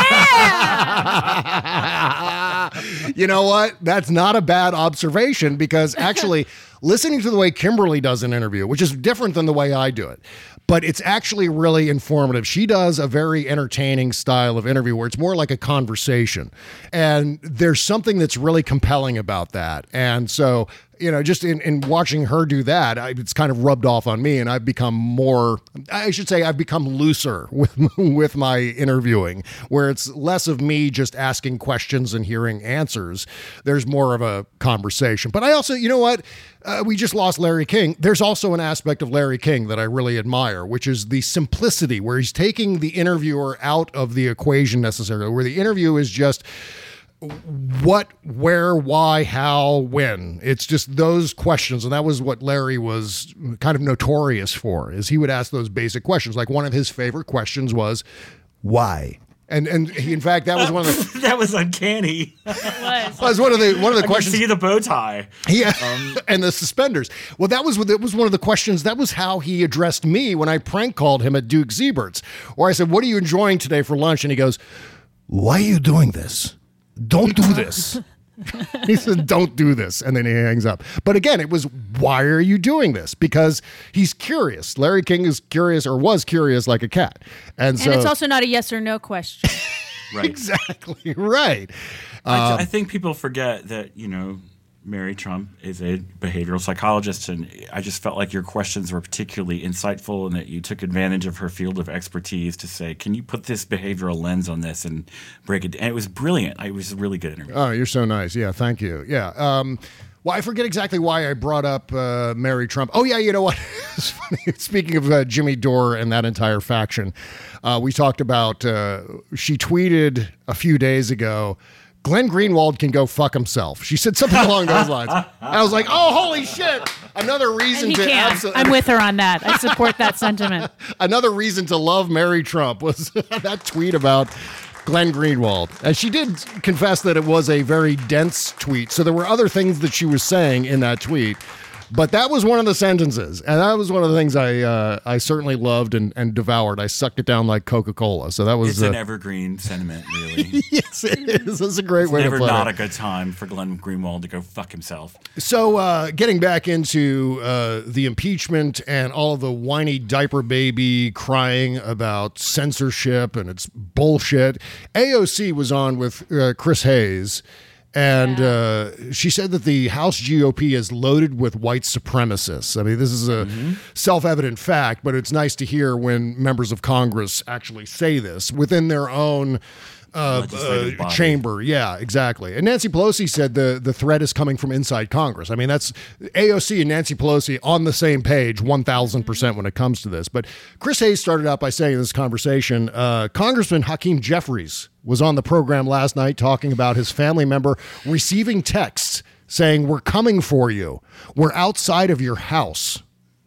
man! You know what? That's not a bad observation, because actually listening to the way Kimberly does an interview, which is different than the way I do it, but it's actually really informative. She does a very entertaining style of interview where it's more like a conversation. And there's something that's really compelling about that. And so, you know, just in, in watching her do that, I, it's kind of rubbed off on me, and I've become more, I should say I've become looser with, with my interviewing, where it's less of me just asking questions and hearing answers. There's more of a conversation. But I also, you know what? Uh, we just lost Larry King. There's also an aspect of Larry King that I really admire, which is the simplicity, where he's taking the interviewer out of the equation necessarily, where the interview is just what, where, why, how, when. It's just those questions. And that was what Larry was kind of notorious for, is he would ask those basic questions. Like one of his favorite questions was, why? And and he, in fact, that was one of the that was uncanny. It was. That was one of the one of the I questions. Can see the bow tie. Yeah, um, and the suspenders. Well, that was that was one of the questions. That was how he addressed me when I prank called him at Duke Zebert's, where I said, "What are you enjoying today for lunch?" And he goes, "Why are you doing this? Don't do this." He said, "Don't do this," and then he hangs up. But again, it was, why are you doing this? Because he's curious. Larry King is curious, or was curious, like a cat. And so, and it's also not a yes or no question. Right. Exactly right. I, Um, I think people forget that, you know, Mary Trump is a behavioral psychologist, and I just felt like your questions were particularly insightful and that you took advantage of her field of expertise to say, can you put this behavioral lens on this and break it? And it was brilliant. It was a really good interview. Oh, you're so nice. Yeah, thank you. Yeah. Um, well, I forget exactly why I brought up uh, Mary Trump. Oh, yeah, you know what? It's funny. Speaking of uh, Jimmy Dore and that entire faction, uh, we talked about, uh, she tweeted a few days ago, Glenn Greenwald can go fuck himself. She said something along those lines. I was like, oh, holy shit. Another reason And he to can. abso- I'm with her on that. I support that sentiment. Another reason to love Mary Trump was that tweet about Glenn Greenwald. And she did confess that it was a very dense tweet. So there were other things that she was saying in that tweet. But that was one of the sentences, and that was one of the things I uh, I certainly loved and, and devoured. I sucked it down like Coca-Cola. So that was It's an uh, evergreen sentiment, really. Yes, it is. That's a great it's way to never put not it. a good time for Glenn Greenwald to go fuck himself. So uh, getting back into uh, the impeachment and all of the whiny diaper baby crying about censorship and it's bullshit, A O C was on with uh, Chris Hayes. And uh, she said that the House G O P is loaded with white supremacists. I mean, this is a Mm-hmm. self-evident fact, but it's nice to hear when members of Congress actually say this within their own uh, Legislative uh, body. chamber. Yeah, exactly. And Nancy Pelosi said the, the threat is coming from inside Congress. I mean, that's A O C and Nancy Pelosi on the same page, one thousand percent when it comes to this. But Chris Hayes started out by saying in this conversation, uh, Congressman Hakeem Jeffries was on the program last night talking about his family member receiving texts saying, we're coming for you. We're outside of your house.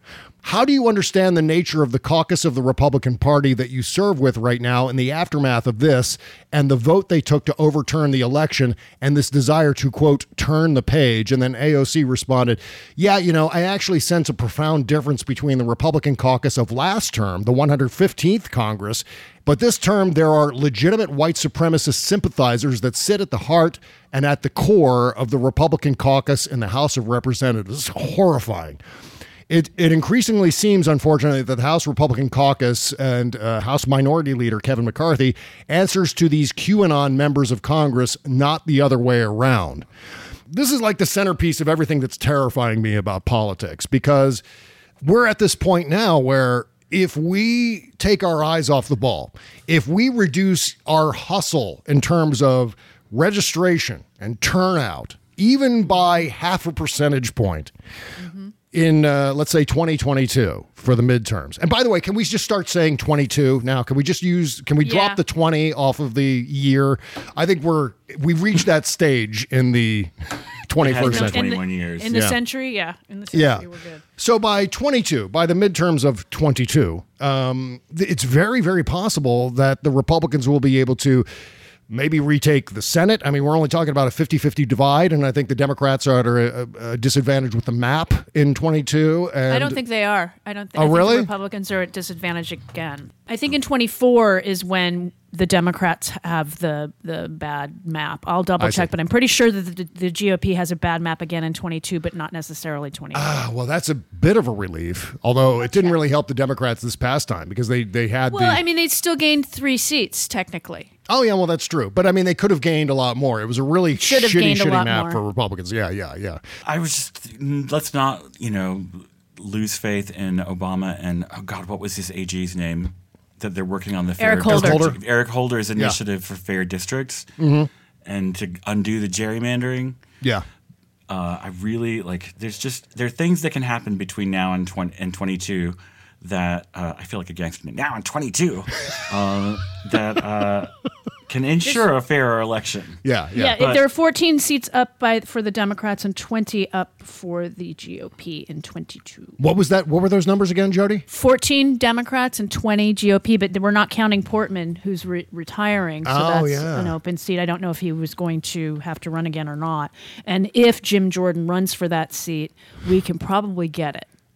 How do you understand the nature of the caucus of the Republican Party that you serve with right now in the aftermath of this and the vote they took to overturn the election and this desire to, quote, turn the page? And then A O C responded, yeah, you know, I actually sense a profound difference between the Republican caucus of last term, the one hundred fifteenth Congress, but this term there are legitimate white supremacist sympathizers that sit at the heart and at the core of the Republican caucus in the House of Representatives. It's horrifying. It it increasingly seems, unfortunately, that the House Republican Caucus and uh, House Minority Leader Kevin McCarthy answers to these QAnon members of Congress, not the other way around. This is like the centerpiece of everything that's terrifying me about politics, because we're at this point now where if we take our eyes off the ball, if we reduce our hustle in terms of registration and turnout, even by half a percentage point, mm-hmm. in, uh, let's say, twenty twenty-two for the midterms. And by the way, can we just start saying twenty-two now? Can we just use, can we Yeah. drop the twenty off of the year? I think we're, we've reached that stage in the twenty-first been century. twenty-one years. In the Yeah. century, yeah. In the century, Yeah. we're good. So by twenty-two, by the midterms of twenty-two, um, th- it's very, very possible that the Republicans will be able to maybe retake the Senate. I mean, we're only talking about a fifty-fifty divide, and I think the Democrats are at a, a disadvantage with the map in twenty-two. And I don't think they are. I don't think, Oh, I think really? the Republicans are at disadvantage again. I think in twenty-four is when the Democrats have the the bad map. I'll double I see. check, but I'm pretty sure that the, the G O P has a bad map again in twenty-two, but not necessarily twenty-four. Ah, well, that's a bit of a relief, although it didn't really help the Democrats this past time because they, they had well, the... I mean, they still gained three seats, technically. Oh, yeah, well, that's true. But, I mean, they could have gained a lot more. It was a really Should have shitty, gained a shitty lot map more. for Republicans. Yeah, yeah, yeah. I was just, let's not, you know, lose faith in Obama and, oh God, what was his A G's name? That they're working on the fair Eric Holder. Eric Holder. Eric Holder's initiative for fair districts Mhm. and to undo the gerrymandering. Yeah. Uh, I really like. There's just there are things that can happen between now and twenty and twenty-two that uh, I feel like a gangster now and twenty-two uh, that uh, can ensure a fairer election. Yeah, Yeah, if there are fourteen seats up by for the Democrats and twenty up for the G O P in twenty-two. What was that? What were those numbers again, Jody? fourteen Democrats and twenty G O P, but we're not counting Portman, who's re- retiring. So Oh, that's yeah. an open seat. I don't know if he was going to have to run again or not. And if Jim Jordan runs for that seat, we can probably get it.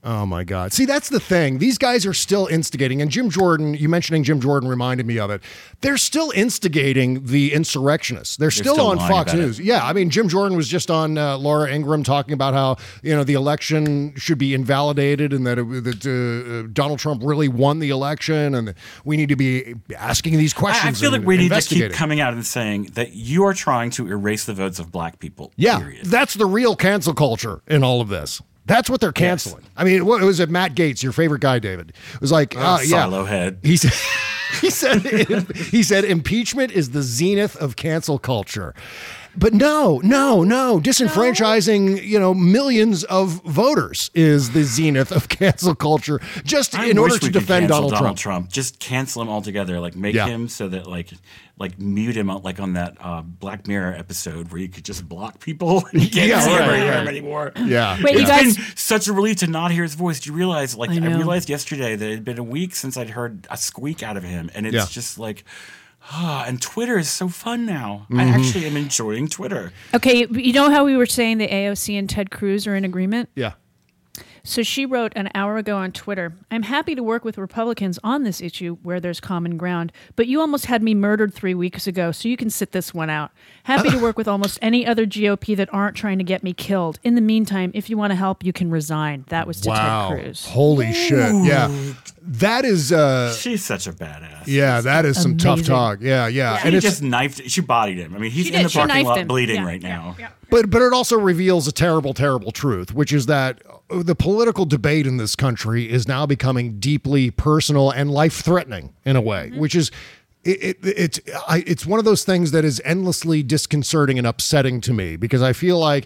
Oh, my God. See, that's the thing. These guys are still instigating. And Jim Jordan, you mentioning Jim Jordan reminded me of it. They're still instigating the insurrectionists. They're, They're still, still on Fox News. It. Yeah, I mean, Jim Jordan was just on uh, Laura Ingraham talking about how, you know, the election should be invalidated and that, it, that uh, Donald Trump really won the election and that we need to be asking these questions. I, I feel like we need to keep coming out and saying that you are trying to erase the votes of black people. Yeah, period. That's the real cancel culture in all of this. That's what they're canceling. Yes. I mean, what was it? Matt Gaetz, your favorite guy, David. It was like, oh, uh, yeah. silo head. He said, he said, he said, impeachment is the zenith of cancel culture. But no, no, no. Disenfranchising, you know, millions of voters is the zenith of cancel culture. Just I in order wish we to could defend cancel Donald, Donald Trump. Trump. Just cancel him altogether. Like make Yeah. him so that like like mute him out like on that uh, Black Mirror episode where you could just block people. And you can't Yeah, see him right, or hear right. him anymore. Yeah. Wait, it's you guys- been such a relief to not hear his voice. Do you realize? Like I I, know. realized yesterday that it had been a week since I'd heard a squeak out of him, and it's Yeah. just like. Ah, and Twitter is so fun now. I Mm-hmm. actually am enjoying Twitter. Okay, you know how we were saying the A O C and Ted Cruz are in agreement? Yeah. So she wrote an hour ago on Twitter, I'm happy to work with Republicans on this issue where there's common ground, but you almost had me murdered three weeks ago, so you can sit this one out. Happy to work with almost any other G O P that aren't trying to get me killed. In the meantime, if you want to help, you can resign. That was to Wow. Ted Cruz. Holy shit. Yeah. That is, uh, She's such a badass. yeah, that is some tough Amazing. talk. Yeah, yeah. She And it's, just knifed. She bodied him. I mean, he's She in did. the She parking knifed lot him. bleeding Yeah, right yeah, now. yeah. But but it also reveals a terrible, terrible truth, which is that the political debate in this country is now becoming deeply personal and life-threatening in a way, which is it, it, it's I, it's one of those things that is endlessly disconcerting and upsetting to me because I feel like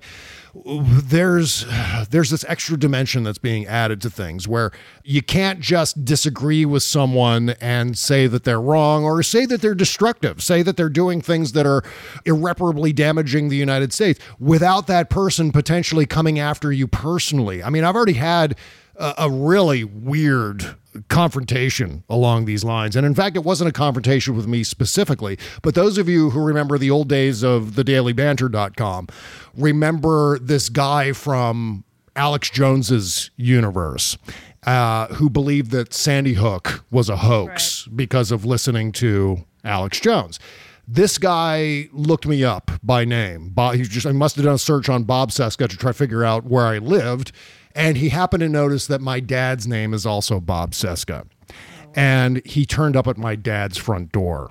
there's there's this extra dimension that's being added to things where you can't just disagree with someone and say that they're wrong or say that they're destructive, say that they're doing things that are irreparably damaging the United States without that person potentially coming after you personally. I mean, I've already had a, a really weird confrontation along these lines. And in fact, it wasn't a confrontation with me specifically, but those of you who remember the old days of the daily banter dot com remember this guy from Alex Jones's universe uh, who believed that Sandy Hook was a hoax right. because of listening to Alex Jones. This guy looked me up by name. Bob, he just I must have done a search on Bob Cesca to try to figure out where I lived. And he happened to notice that my dad's name is also Bob Cesca. And he turned up at my dad's front door.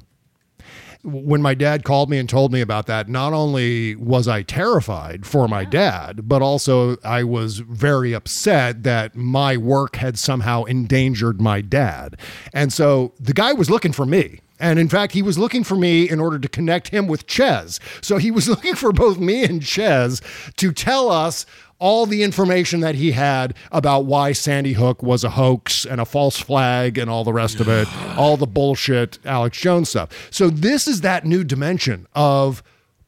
When my dad called me and told me about that, not only was I terrified for my dad, but also I was very upset that my work had somehow endangered my dad. And so the guy was looking for me. And in fact, he was looking for me in order to connect him with Ches. So he was looking for both me and Ches to tell us all the information that he had about why Sandy Hook was a hoax and a false flag and all the rest of it, all the bullshit Alex Jones stuff. So this is that new dimension of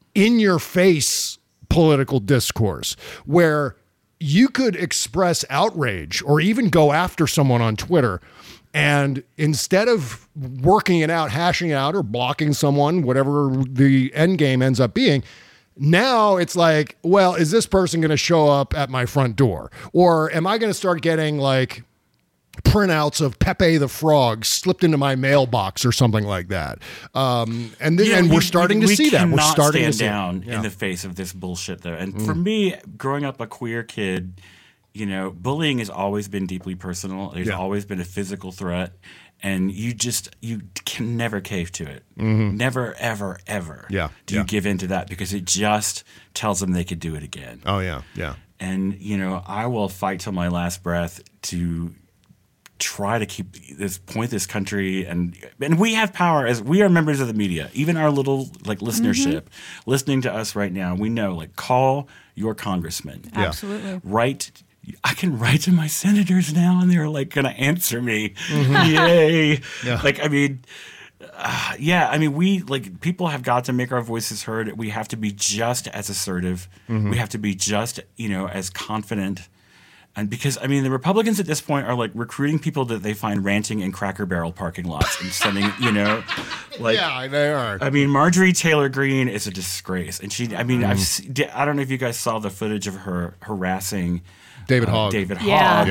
in-your-face political discourse where you could express outrage or even go after someone on Twitter. And instead of working it out, hashing it out, or blocking someone, whatever the end game ends up being, now it's like, well, is this person going to show up at my front door? Or am I going to start getting like printouts of Pepe the Frog slipped into my mailbox or something like that? Um, and then, Yeah, and we- we're starting we, to see that. We're cannot starting stand to see it. down Yeah. in the face of this bullshit, though. And Mm. for me, growing up a queer kid, you know, bullying has always been deeply personal. There's Yeah. always been a physical threat, and you just you can never cave to it. Mhm. Never, ever, ever. Yeah, Do yeah. you give in to that because it just tells them they could do it again. Oh yeah, yeah. And you know, I will fight till my last breath to try to keep this point this country and and we have power as we are members of the media. Even our little like listenership listening to us right now, we know like call your congressman. Yeah. Absolutely. Write I can write to my senators now and they're like going to answer me. Mhm. Yay. Yeah. Like I mean uh, yeah, I mean we like people have got to make our voices heard. We have to be just as assertive. Mhm. We have to be just, you know, as confident. And because, I mean, the Republicans at this point are like recruiting people that they find ranting in Cracker Barrel parking lots and sending, you know, like. Yeah, they are. I mean, Marjorie Taylor Greene is a disgrace. And she, I mean, I've, se- I don't know if you guys saw the footage of her harassing David uh, Hogg. David Yeah. Hogg. Yeah.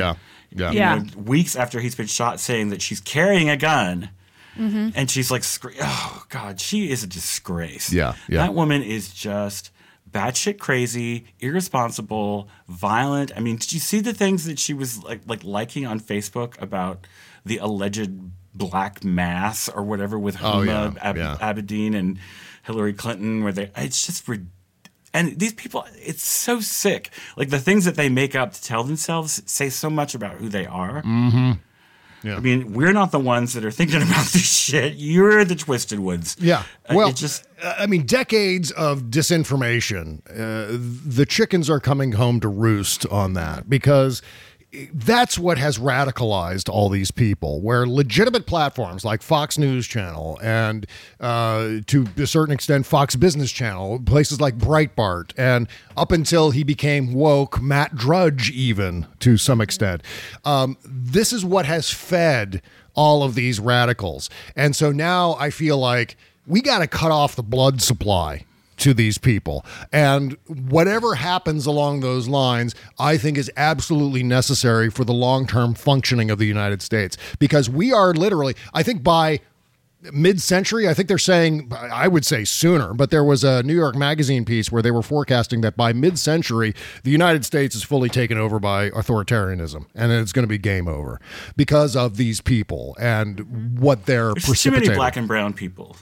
Yeah. You Yeah. know, weeks after he's been shot, saying that she's carrying a gun. Mm-hmm. And she's like, scre- oh, God, she is a disgrace. Yeah, yeah. That woman is just batshit crazy, irresponsible, violent. I mean, did you see the things that she was like, like liking on Facebook about the alleged black mass or whatever with Oh, Huma yeah, Ab- yeah. Abedin and Hillary Clinton, where they, it's just ridiculous. And these people, it's so sick. Like the things that they make up to tell themselves say so much about who they are. Mm-hmm. Yeah. I mean, we're not the ones that are thinking about this shit. You're the twisted ones. Yeah. Uh, Well, it just I mean, decades of disinformation. Uh, the chickens are coming home to roost on that because that's what has radicalized all these people, where legitimate platforms like Fox News Channel and uh, to a certain extent Fox Business Channel, places like Breitbart, and up until he became woke, Matt Drudge even to some extent. Um, this is what has fed all of these radicals. And so now I feel like we got to cut off the blood supply to these people. And whatever happens along those lines, I think is absolutely necessary for the long-term functioning of the United States. Because we are literally, I think by mid-century, I think they're saying, I would say sooner, but there was a New York Magazine piece where they were forecasting that by mid-century, the United States is fully taken over by authoritarianism, and it's going to be game over because of these people and what they're there's too precipitating. many black and brown people.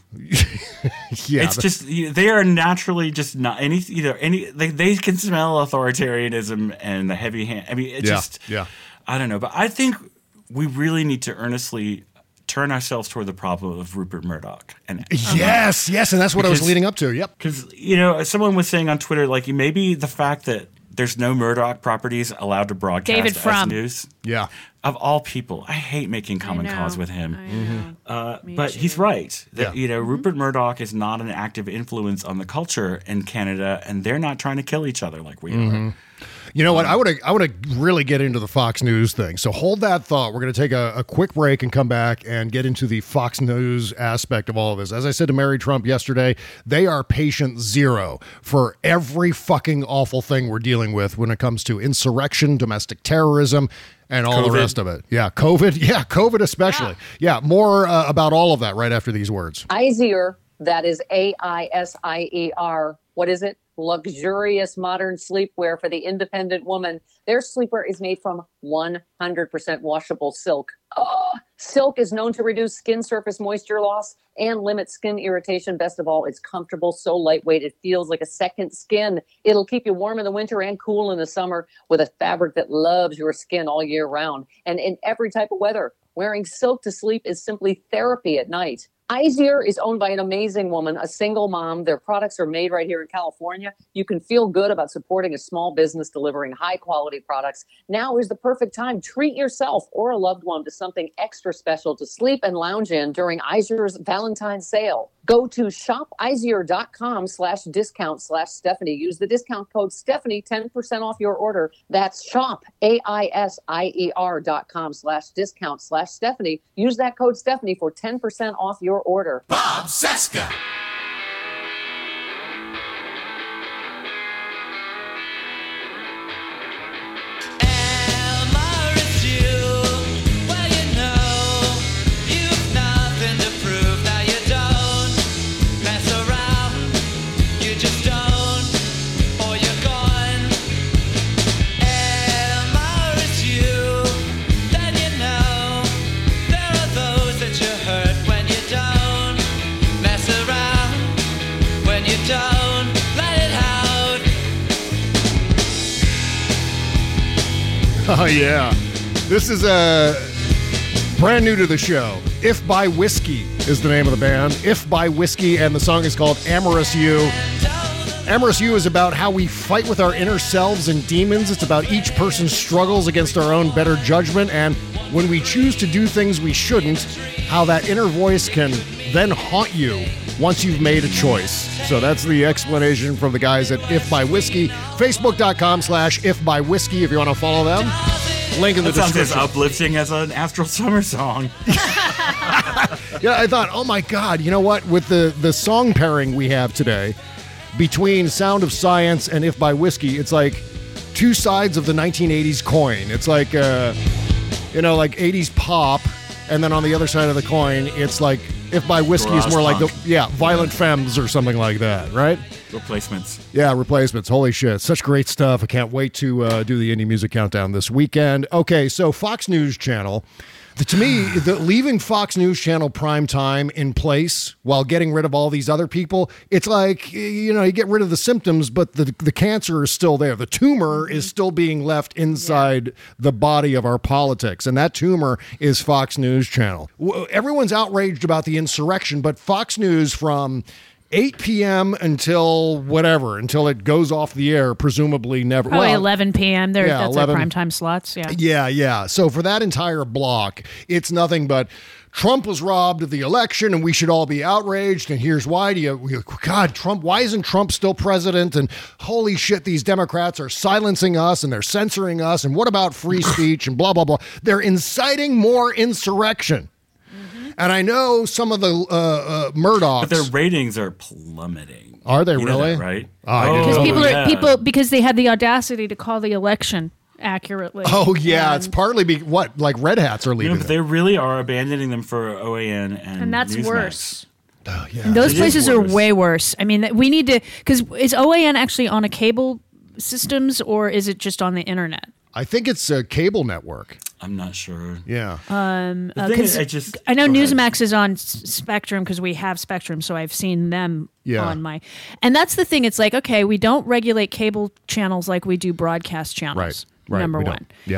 Yeah, it's the- just they are naturally just not any either any they, they can smell authoritarianism and the heavy hand. I mean, it Yeah, just yeah. I don't know, but I think we really need to earnestly turn ourselves toward the problem of Rupert Murdoch. And Yes, yes, and that's what I was Because- leading up to. Yep. Because, you know, someone was saying on Twitter, like, maybe the fact that there's no Murdoch properties allowed to broadcast David as Frum. news. Yeah. Of all people, I hate making common know, cause with him. I know. Uh, Me but too. he's right. That, Yeah. You know, Rupert Murdoch is not an active influence on the culture in Canada, and they're not trying to kill each other like we are. You know what? I want to I want to really get into the Fox News thing. So hold that thought. We're going to take a, a quick break and come back and get into the Fox News aspect of all of this. As I said to Mary Trump yesterday, they are patient zero for every fucking awful thing we're dealing with when it comes to insurrection, domestic terrorism, and all the COVID. rest of it. Yeah, COVID. Yeah, COVID especially. Yeah, more uh, about all of that right after these words. Eisier, that is A I S I E R. What is it? Luxurious modern sleepwear for the independent woman. Their sleepwear is made from one hundred percent washable silk. Oh, silk is known to reduce skin surface moisture loss and limit skin irritation. Best of all, it's comfortable, so lightweight, it feels like a second skin. It'll keep you warm in the winter and cool in the summer with a fabric that loves your skin all year round. And in every type of weather, wearing silk to sleep is simply therapy at night. Eisier is owned by an amazing woman, a single mom. Their products are made right here in California. You can feel good about supporting a small business delivering high quality products. Now is the perfect time. Treat yourself or a loved one to something extra special to sleep and lounge in during Eisier's Valentine's sale. Go to shopeisier.com slash discount slash Stephanie. Use the discount code Stephanie, ten percent off your order. That's shop, A-I-S-I-E-R dot com slash discount slash Stephanie. Use that code Stephanie for ten percent off your order. Bob Seska. Oh, yeah. This is uh, brand new to the show. If by Whiskey is the name of the band. If by Whiskey, and the song is called Amorous You. Amorous You is about how we fight with our inner selves and demons. It's about each person's struggles against our own better judgment, and when we choose to do things we shouldn't, how that inner voice can then haunt you once you've made a choice. So that's the explanation from the guys at If by Whiskey. Facebook.com slash If by Whiskey if you want to follow them. Link in the That sounds as description. uplifting as an Astral Summer song. Yeah, I thought, oh my God, you know what? With the, the song pairing we have today, between Sound of Science and If by Whiskey, it's like two sides of the nineteen eighties coin. It's like uh, you know, like eighties pop, and then on the other side of the coin, it's like if by whiskey is more like the yeah, Violent Femmes or something like that, right? Replacements. Yeah, replacements. Holy shit. Such great stuff. I can't wait to uh, do the Indie Music Countdown this weekend. Okay, so Fox News Channel. The, to me, the, leaving Fox News Channel primetime in place while getting rid of all these other people, it's like, you know, you get rid of the symptoms, but the, the cancer is still there. The tumor is still being left inside yeah. the body of our politics, and that tumor is Fox News Channel. Everyone's outraged about the insurrection, but Fox News from eight p.m. until whatever, until it goes off the air, presumably never. Probably well, eleven p.m. There, yeah, that's eleven our primetime slots. Yeah, yeah, yeah. So for that entire block, it's nothing but Trump was robbed of the election, and we should all be outraged. And here's why: Do you, God, Trump? Why isn't Trump still president? And holy shit, these Democrats are silencing us and they're censoring us. And what about free speech? And blah blah blah. They're inciting more insurrection. And I know some of the uh, uh, Murdochs, but their ratings are plummeting. Are they you know really? That, right? Oh, because oh, people are yeah. people because they had the audacity to call the election accurately. Oh yeah, and, it's partly be, what like Red Hats are leaving. You know, but they really are abandoning them for O A N and and that's Newsmax. worse. Oh, yeah. And those it places are worse. way worse. I mean, we need to because is O A N actually on a cable systems or is it just on the internet? I think it's a cable network. I'm not sure. Yeah. Um, The uh, thing 'cause is, I just I know go ahead. Newsmax is on S- Spectrum because we have Spectrum, so I've seen them Yeah. on my. And that's the thing. It's like, okay, we don't regulate cable channels like we do broadcast channels. Right. Right. Number we one. don't. Yeah.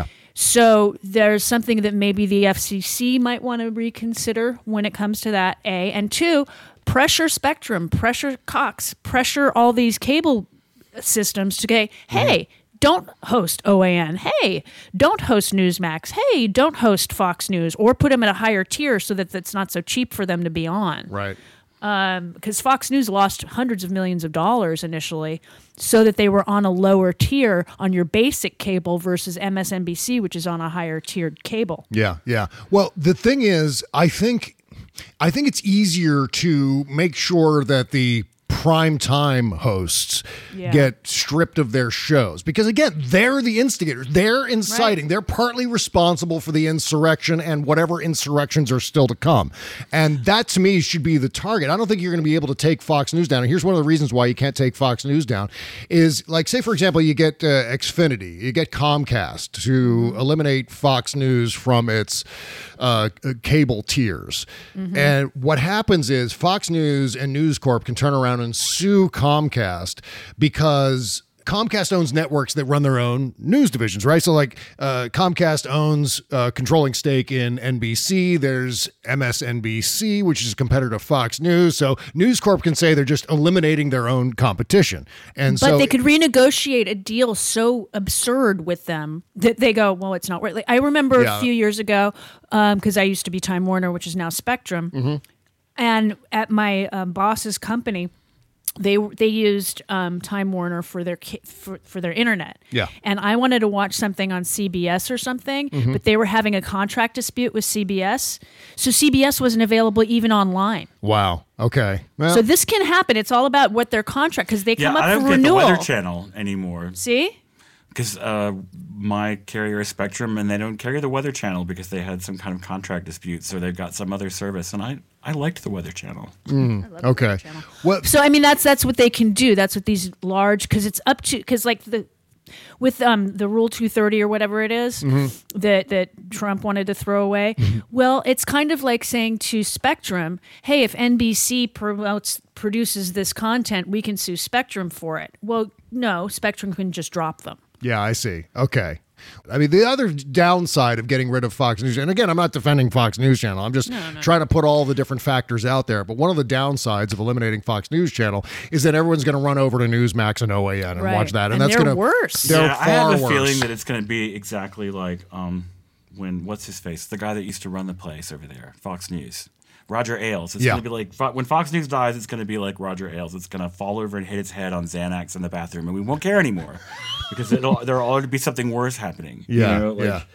So there's something that maybe the F C C might want to reconsider when it comes to that. A and two, pressure Spectrum, pressure Cox, pressure all these cable systems to say, hey. Don't host O A N. Hey, don't host Newsmax. Hey, don't host Fox News, or put them at a higher tier so that it's not so cheap for them to be on. Right. Because um, Fox News lost hundreds of millions of dollars initially so that they were on a lower tier on your basic cable versus M S N B C, which is on a higher tiered cable. Yeah. Yeah. Well, the thing is, I think, I think it's easier to make sure that the prime time hosts Yeah. get stripped of their shows because again they're the instigators, they're inciting, Right. they're partly responsible for the insurrection and whatever insurrections are still to come, and that to me should be the target. I don't think you're going to be able to take Fox News down, and here's one of the reasons why you can't take Fox News down is like say for example you get uh, Xfinity, you get Comcast to eliminate Fox News from its uh, cable tiers, Mm-hmm. and what happens is Fox News and News Corp can turn around and sue Comcast because Comcast owns networks that run their own news divisions, right? So like uh, Comcast owns a controlling stake in N B C. There's M S N B C, which is a competitor to Fox News. So News Corp can say they're just eliminating their own competition. And But so they could renegotiate a deal so absurd with them that they go, well, it's not worth it. Like, I remember Yeah. a few years ago, because I used to be Time Warner, which is now Spectrum, Mm-hmm. and at my um, boss's company, they they used um, Time Warner for their ki- for, for their internet. Yeah. And I wanted to watch something on C B S or something, Mhm. but they were having a contract dispute with C B S, so C B S wasn't available even online. wow. Okay. Well, So this can happen. It's all about what their contract because they Yeah, come up I don't for get renewal. the Weather Channel anymore See? because uh, my carrier is Spectrum, and they don't carry the Weather Channel because they had some kind of contract dispute, so they've got some other service. And I, I liked the Weather Channel. mm, okay. Well, So I mean that's that's what they can do. That's what these large because it's up to because like the with um the Rule two thirty or whatever it is, Mhm. that that Trump wanted to throw away. Well, it's kind of like saying to Spectrum, "Hey, if N B C promotes produces this content, we can sue Spectrum for it." Well, no, Spectrum can just drop them. yeah, I see. Okay. I mean, the other downside of getting rid of Fox News, and again, I'm not defending Fox News Channel. I'm just No, no. trying to put all the different factors out there. But one of the downsides of eliminating Fox News Channel is that everyone's going to run over to Newsmax and O A N and Right. watch that, and, And that's they're going to worse. They're yeah, far I have a worse. feeling that it's going to be exactly like um, when what's his face, the guy that used to run the place over there, Fox News, Roger Ailes. It's Yeah. going to be like Fo- when Fox News dies, it's going to be like Roger Ailes. It's going to fall over and hit its head on Xanax in the bathroom, and we won't care anymore because it'll, there'll already be something worse happening. you Yeah, know, like- yeah.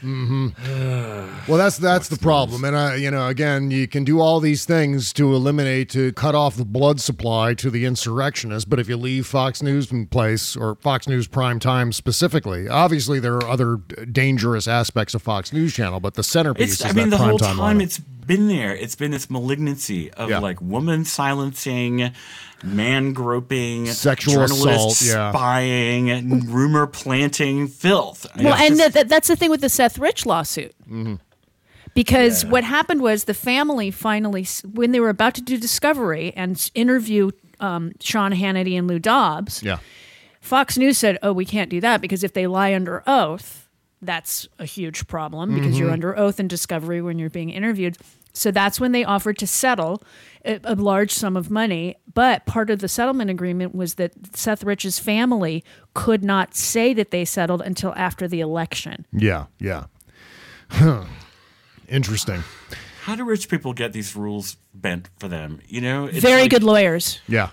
Mm-hmm. Well, that's that's the problem, and uh, you know, again, you can do all these things to eliminate, to cut off the blood supply to the insurrectionists. But if you leave Fox News in place, or Fox News prime time specifically, obviously there are other dangerous aspects of Fox News Channel, but the centerpiece It's, is I mean, that the whole primetime time lineup. it's been there. It's been this malignancy of Yeah. like woman silencing, man groping, Sexual journalists assault, yeah. spying, rumor planting, filth. I mean, Well, it's and just- th- th- that's the thing with the Seth Rich lawsuit. Mm-hmm. Because what happened was the family finally, s- when they were about to do discovery and s- interview um, Sean Hannity and Lou Dobbs, Yeah. Fox News said, oh, we can't do that because if they lie under oath, that's a huge problem because you're Mhm. under oath in discovery when you're being interviewed. So that's when they offered to settle a, a large sum of money. But part of the settlement agreement was that Seth Rich's family could not say that they settled until after the election. Yeah, yeah. Huh. Interesting. How do rich people get these rules bent for them? You know, it's Very like- good lawyers. Yeah.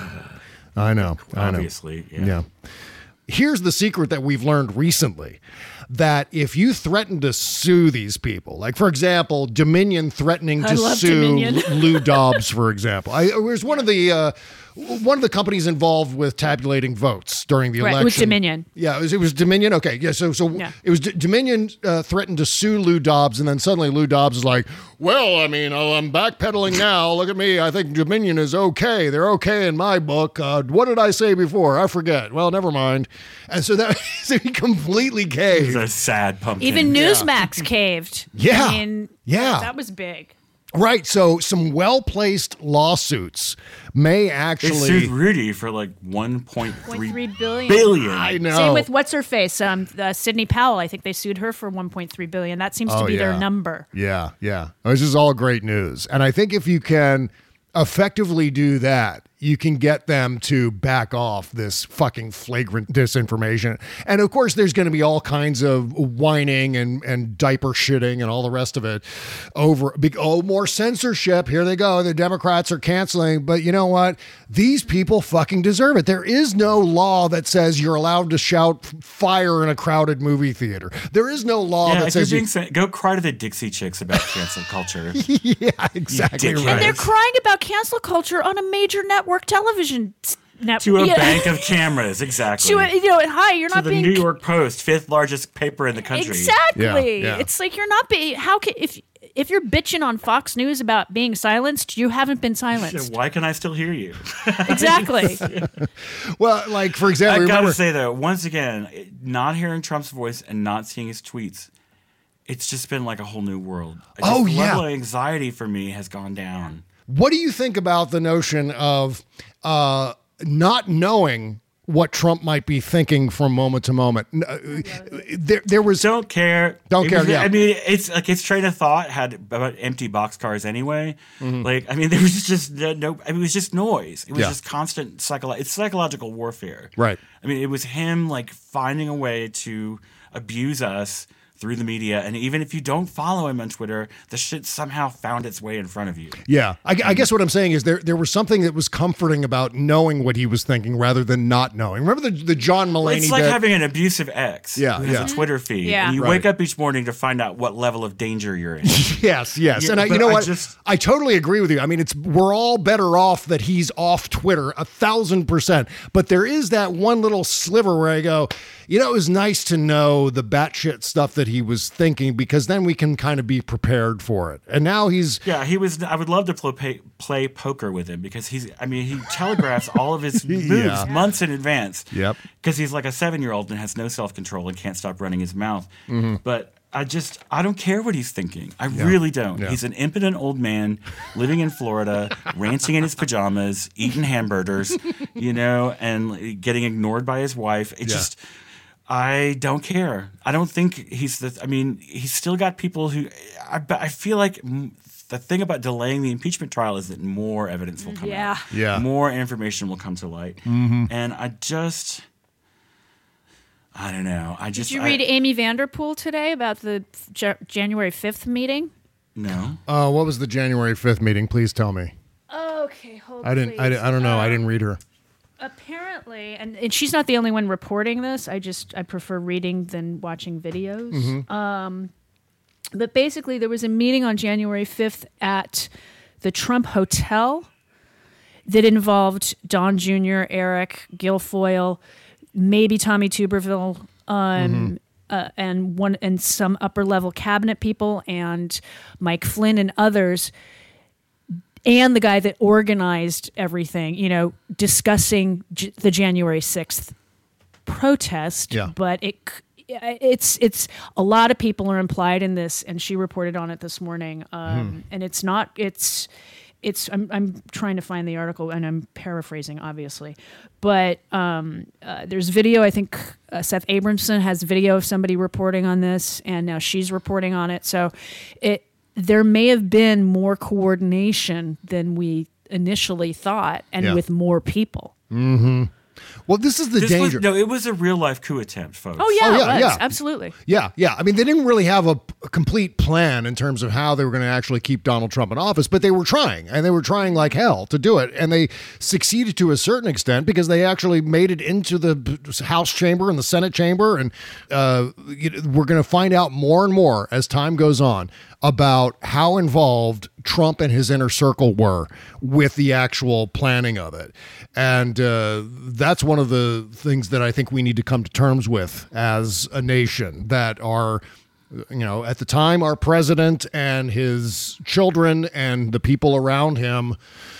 I know. I know. Obviously, yeah. Yeah. Here's the secret that we've learned recently, that if you threaten to sue these people, like, for example, Dominion threatening I to love sue Dominion. Lou Dobbs, for example. I, it was one of the uh, one of the companies involved with tabulating votes during the Right, election. it was Dominion. Yeah, it was, it was Dominion. Okay, yeah. So, so Yeah. it was D- Dominion uh, threatened to sue Lou Dobbs, and then suddenly Lou Dobbs is like, "Well, I mean, oh, I'm backpedaling now. Look at me. I think Dominion is okay. They're okay in my book. Uh, what did I say before? I forget. Well, never mind." And so that so he completely caved. It's a sad pumpkin. Even Newsmax caved. Yeah. I mean, Yeah. that was big. Right. So some well-placed lawsuits may They actually. sued Rudy for like one point Three three billion. billion. I know. Same with what's her face, um, uh, Sidney Powell. I think they sued her for one point three billion. That seems to Oh, be their yeah. number. Yeah, yeah. This is all great news. And I think if you can effectively do that, you can get them to back off this fucking flagrant disinformation. And of course, there's going to be all kinds of whining and, and diaper shitting and all the rest of it over, be- oh, more censorship. Here they go. The Democrats are canceling. But you know what? These people fucking deserve it. There is no law that says you're allowed to shout fire in a crowded movie theater. There is no law Yeah, that if you're says you being sen- go cry to the Dixie Chicks about cancel culture. yeah, exactly dickhead. right. And they're crying about cancel culture on a major network television network. To a bank of cameras, exactly. To a, you know, hi, you're To not the being New York Post, fifth largest paper in the country. Exactly. Yeah, yeah. It's like you're not being. How can if if you're bitching on Fox News about being silenced, you haven't been silenced. Why can I still hear you? Exactly. Well, like, for example, I gotta remember- say though, once again, not hearing Trump's voice and not seeing his tweets, it's just been like a whole new world. I just, Oh, the yeah. level of anxiety for me has gone down. What do you think about the notion of uh, not knowing what Trump might be thinking from moment to moment? N- uh, There, there was don't care. Don't It care. was- Yeah. I mean, it's like its train of thought had about empty boxcars anyway. Mm-hmm. Like, I mean, there was just no. no- I mean, it was just noise. It was Yeah. just constant psycholo- It's psychological warfare. Right. I mean, it was him like finding a way to abuse us through the media, and even if you don't follow him on Twitter, the shit somehow found its way in front of you. Yeah, I, I guess what I'm saying is there there was something that was comforting about knowing what he was thinking rather than not knowing. Remember the the John Mulaney? It's like bit? having an abusive ex Yeah, who has yeah. a Twitter feed, Yeah. and you Right. wake up each morning to find out what level of danger you're in. Yes, yes, Yeah, and I, you but know I what? just- I totally agree with you. I mean, it's we're all better off that he's off Twitter a thousand percent. But there is that one little sliver where I go, you know, it was nice to know the batshit stuff that he was thinking because then we can kind of be prepared for it. And now he's Yeah, he was. I would love to play, play poker with him because he's. I mean, he telegraphs all of his moves Yeah. months in advance. Yep. Because he's like a seven-year-old and has no self-control and can't stop running his mouth. Mhm. But I just, I don't care what he's thinking. I Yeah. really don't. Yeah. He's an impotent old man living in Florida, ranting in his pajamas, eating hamburgers, you know, and getting ignored by his wife. It Yeah. just. I don't care. I don't think he's the. I mean, he's still got people who. I, but I feel like mm, the thing about delaying the impeachment trial is that more evidence will come Yeah. out. Yeah. More information will come to light. Mhm. And I just. I don't know. I just. Did you I- read Amy Vanderpool today about the J- January fifth meeting? No. uh, what was the January fifth meeting? Please tell me. Okay, hold I didn't. I, didn't- I don't know. I didn't read her. apparently, and, and she's not the only one reporting this. I just I prefer reading than watching videos. Mm-hmm. Um, but basically, there was a meeting on January fifth at the Trump Hotel that involved Don Junior, Eric Guilfoyle, maybe Tommy Tuberville, um, mm-hmm. uh, and one and some upper level cabinet people, and Mike Flynn and others. And the guy that organized everything, you know, discussing J- the January sixth protest. Yeah. But it it's it's a lot of people are implied in this, and she reported on it this morning. Um, hmm. And it's not it's it's I'm I'm trying to find the article, and I'm paraphrasing, obviously, but um, uh, there's video. I think uh, Seth Abramson has video of somebody reporting on this, and now she's reporting on it. So it. There may have been more coordination than we initially thought, and Yeah. with more people. Mm-hmm. Well, this is the This danger. Was, no, it was a real life coup attempt, folks. Oh yeah, Oh, yeah, it was. yeah. Absolutely. Yeah, yeah. I mean, they didn't really have a, a complete plan in terms of how they were going to actually keep Donald Trump in office, but they were trying, and they were trying like hell to do it, and they succeeded to a certain extent because they actually made it into the House chamber and the Senate chamber, and uh, we're going to find out more and more as time goes on about how involved Trump and his inner circle were with the actual planning of it. And uh, that's one of the things that I think we need to come to terms with as a nation, that our, you know, at the time, our president and his children and the people around him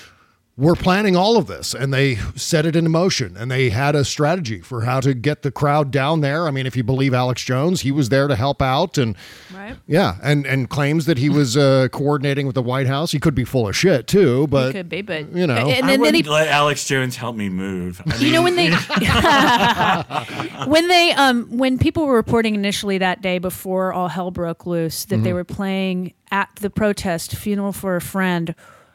were planning all of this, and they set it into motion, and they had a strategy for how to get the crowd down there. I mean, if you believe Alex Jones, he was there to help out, and right. yeah, and, and claims that he was uh, coordinating with the White House. He could be full of shit too, but He could be, but you know, and I then, then wouldn't he, let Alex Jones help me move. I you mean, know, when they when they um when people were reporting initially that day before all hell broke loose that Mm-hmm. they were playing at the protest "Funeral for a Friend"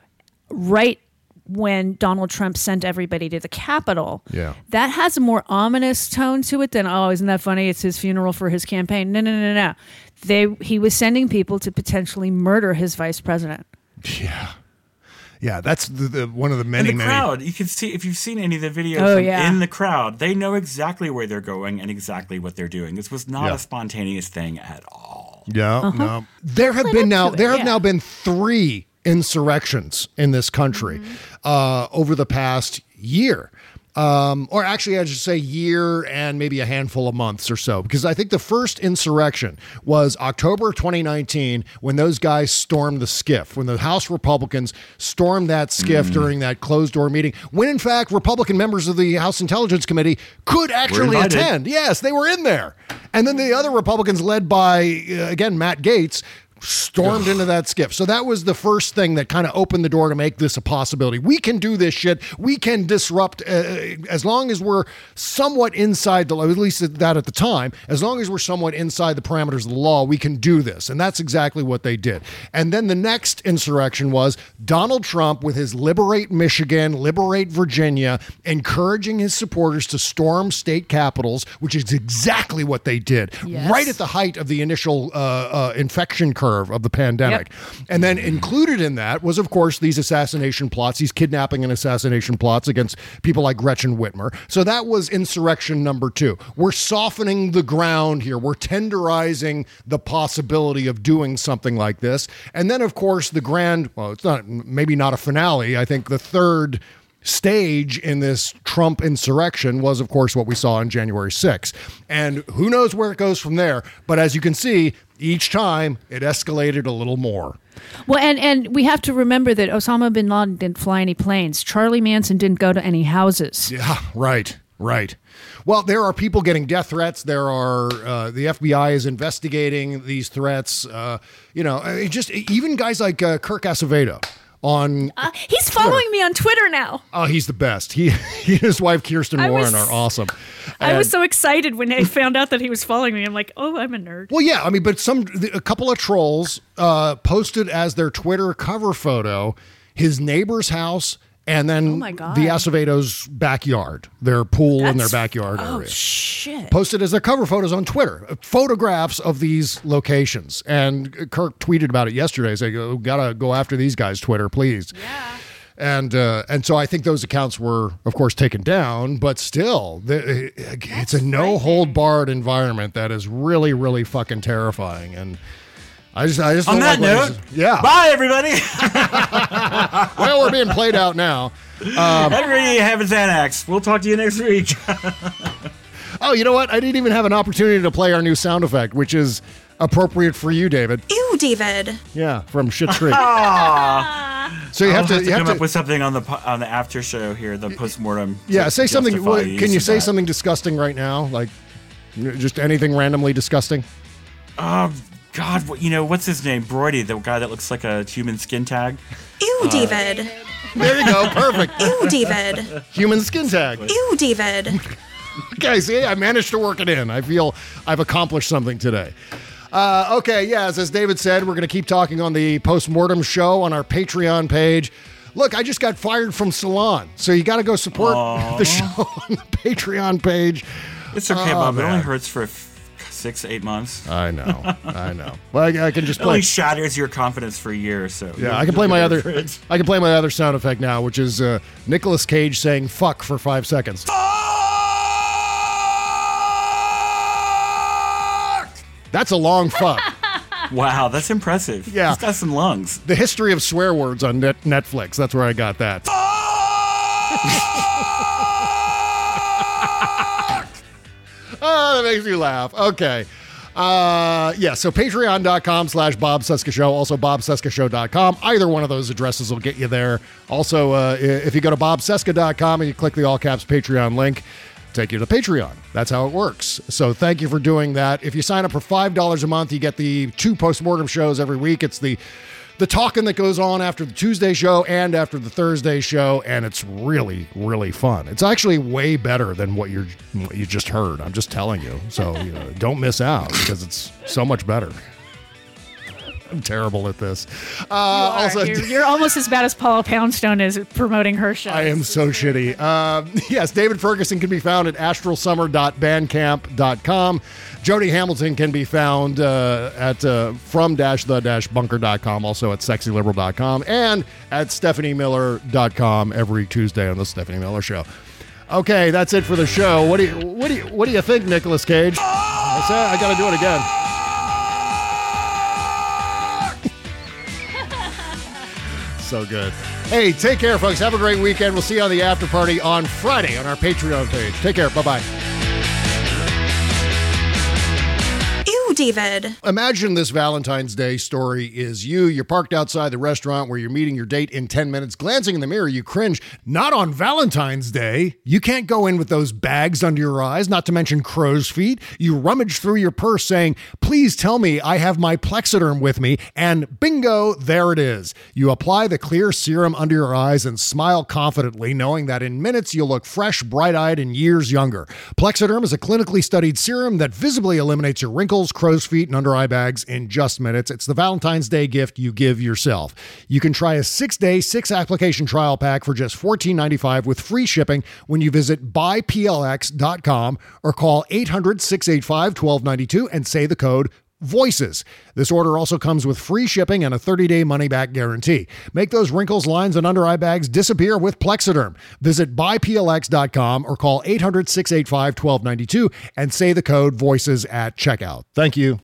right when Donald Trump sent everybody to the Capitol. Yeah. That has a more ominous tone to it than, oh, isn't that funny? It's his funeral for his campaign. No, no, no, no. They he was sending people to potentially murder his vice president. yeah, yeah, that's the, the one of the many, and the many. crowd, you can see, if you've seen any of the videos Oh, from yeah. in the crowd, they know exactly where they're going and exactly what they're doing. This was not Yeah. a spontaneous thing at all. Yeah, Uh-huh. no. There have Led been up now. to it, There have yeah. now been three insurrections in this country uh, over the past year. Um, or actually, I should say year and maybe a handful of months or so, because I think the first insurrection was October twenty nineteen when those guys stormed the SCIF, when the House Republicans stormed that SCIF during that closed door meeting, when in fact Republican members of the House Intelligence Committee could actually invited. attend. Yes, they were in there. And then the other Republicans, led by, uh, again, Matt Gaetz, stormed into that SCIF. So that was the first thing that kind of opened the door to make this a possibility. We can do this shit. We can disrupt, uh, as long as we're somewhat inside the law, at least that at the time, as long as we're somewhat inside the parameters of the law, we can do this. And that's exactly what they did. And then the next insurrection was Donald Trump with his Liberate Michigan, Liberate Virginia, encouraging his supporters to storm state capitals, which is exactly what they did. Yes. Right at the height of the initial uh, uh, infection curve of the pandemic. Yep. And then included in that was, of course, these assassination plots, these kidnapping and assassination plots against people like Gretchen Whitmer. So that was insurrection number two. We're softening the ground here. We're tenderizing the possibility of doing something like this. And then, of course, the grand, well, it's not, maybe not a finale. I think the third stage in this Trump insurrection was, of course, what we saw on January sixth. And who knows where it goes from there. But as you can see, each time it escalated a little more. Well, and, and we have to remember that Osama bin Laden didn't fly any planes. Charlie Manson didn't go to any houses. Yeah, right, right. Well, there are people getting death threats. There are, uh, the F B I is investigating these threats. Uh, you know, it just even guys like uh, Kirk Acevedo. On uh, he's following Twitter. me on Twitter now. Oh, he's the best. He, he and his wife Kirsten I Warren was, are awesome. I and, was so excited when I found out that he was following me. I'm like, oh, I'm a nerd. Well, yeah, I mean, but some a couple of trolls uh, posted as their Twitter cover photo his neighbor's house and then oh my God. the Acevedo's backyard, their pool That's, in their backyard oh, area. Shit. Posted as their cover photos on Twitter, photographs of these locations. And Kirk tweeted about it yesterday, saying, oh, gotta go after these guys, Twitter, please. Yeah. And uh, and so I think those accounts were, of course, taken down, but still, the, it's a no-hold-barred environment that is really, really fucking terrifying. And I just, I just on don't that like note, yeah. Bye, everybody. Well, we're being played out now. Um, Everybody have a Xanax. We'll talk to you next week. Oh, you know what? I didn't even have an opportunity to play our new sound effect, which is appropriate for you, David. Ew, David. Yeah, from Schitt's Creek. So you I'll have to, have to you come have to up with something on the po- on the after show here, the postmortem. Yeah, to say something. justify What, the can use you of say that. something disgusting right now? Like, just anything randomly disgusting? Oh, God, what, you know, what's his name? Brody, the guy that looks like a human skin tag. Ew, Uh, David. There you go. Perfect. Ew, David. Human skin tag. Ew, David. Okay, see, I managed to work it in. I feel I've accomplished something today. Uh, okay, yes, as David said, we're going to keep talking on the postmortem show on our Patreon page. Look, I just got fired from Salon, so you got to go support Aww. the show on the Patreon page. It's okay, Oh, Bob. It man. only hurts for f- six, eight months. I know, I know. Well, I, I can just It only play. shatters your confidence for a year. So Yeah, I can play my other. I can play my other sound effect now, which is uh, Nicolas Cage saying "fuck" for five seconds. That's a long fuck. Wow, that's impressive. Yeah. He's got some lungs. The history of swear words on net- Netflix. That's where I got that. Oh, that makes you laugh. Okay. Uh, yeah, so patreon.com slash Bob Cesca Show, also bob cesca show dot com. Either one of those addresses will get you there. Also, uh, if you go to bob cesca dot com and you click the all caps Patreon link, take you to Patreon. That's how it works. So thank you for doing that. If you sign up for five dollars a month, you get the two postmortem shows every week. It's the the talking that goes on after the Tuesday show and after the Thursday show, and it's really, really fun. It's actually way better than what you're what you just heard. I'm just telling you. So you know, don't miss out because it's so much better. I'm terrible at this. Uh, also, you're, you're almost as bad as Paula Poundstone is at promoting her show. I am so shitty. Um, yes, David Ferguson can be found at astral summer dot bandcamp dot com. Jody Hamilton can be found uh, at uh, from dash the dash bunker dot com, also at sexy liberal dot com, and at stephanie miller dot com every Tuesday on the Stephanie Miller Show. Okay, that's it for the show. What do you what do you what do you think, Nicolas Cage? I said I got to do it again. So good. Hey, take care, folks. Have a great weekend. We'll see you on the after party on Friday on our Patreon page. Take care. Bye-bye. Ew, David. Imagine this Valentine's Day story is you. You're parked outside the restaurant where you're meeting your date in ten minutes. Glancing in the mirror, you cringe. Not on Valentine's Day. You can't go in with those bags under your eyes, not to mention crow's feet. You rummage through your purse saying, please tell me I have my Plexiderm with me. And bingo, there it is. You apply the clear serum under your eyes and smile confidently, knowing that in minutes you'll look fresh, bright-eyed, and years younger. Plexiderm is a clinically studied serum that visibly eliminates your wrinkles, crow's feet, and under eye bags in just minutes. It's the Valentine's Day gift you give yourself. You can try a six-day, six-application trial pack for just fourteen ninety-five with free shipping when you visit buy p l x dot com or call eight hundred, six eight five, one two nine two and say the code VOICES. This order also comes with free shipping and a thirty-day money-back guarantee. Make those wrinkles, lines, and under eye bags disappear with Plexiderm. Visit buy p l x dot com or call eight hundred, six eight five, one two nine two and say the code VOICES at checkout. Thank you.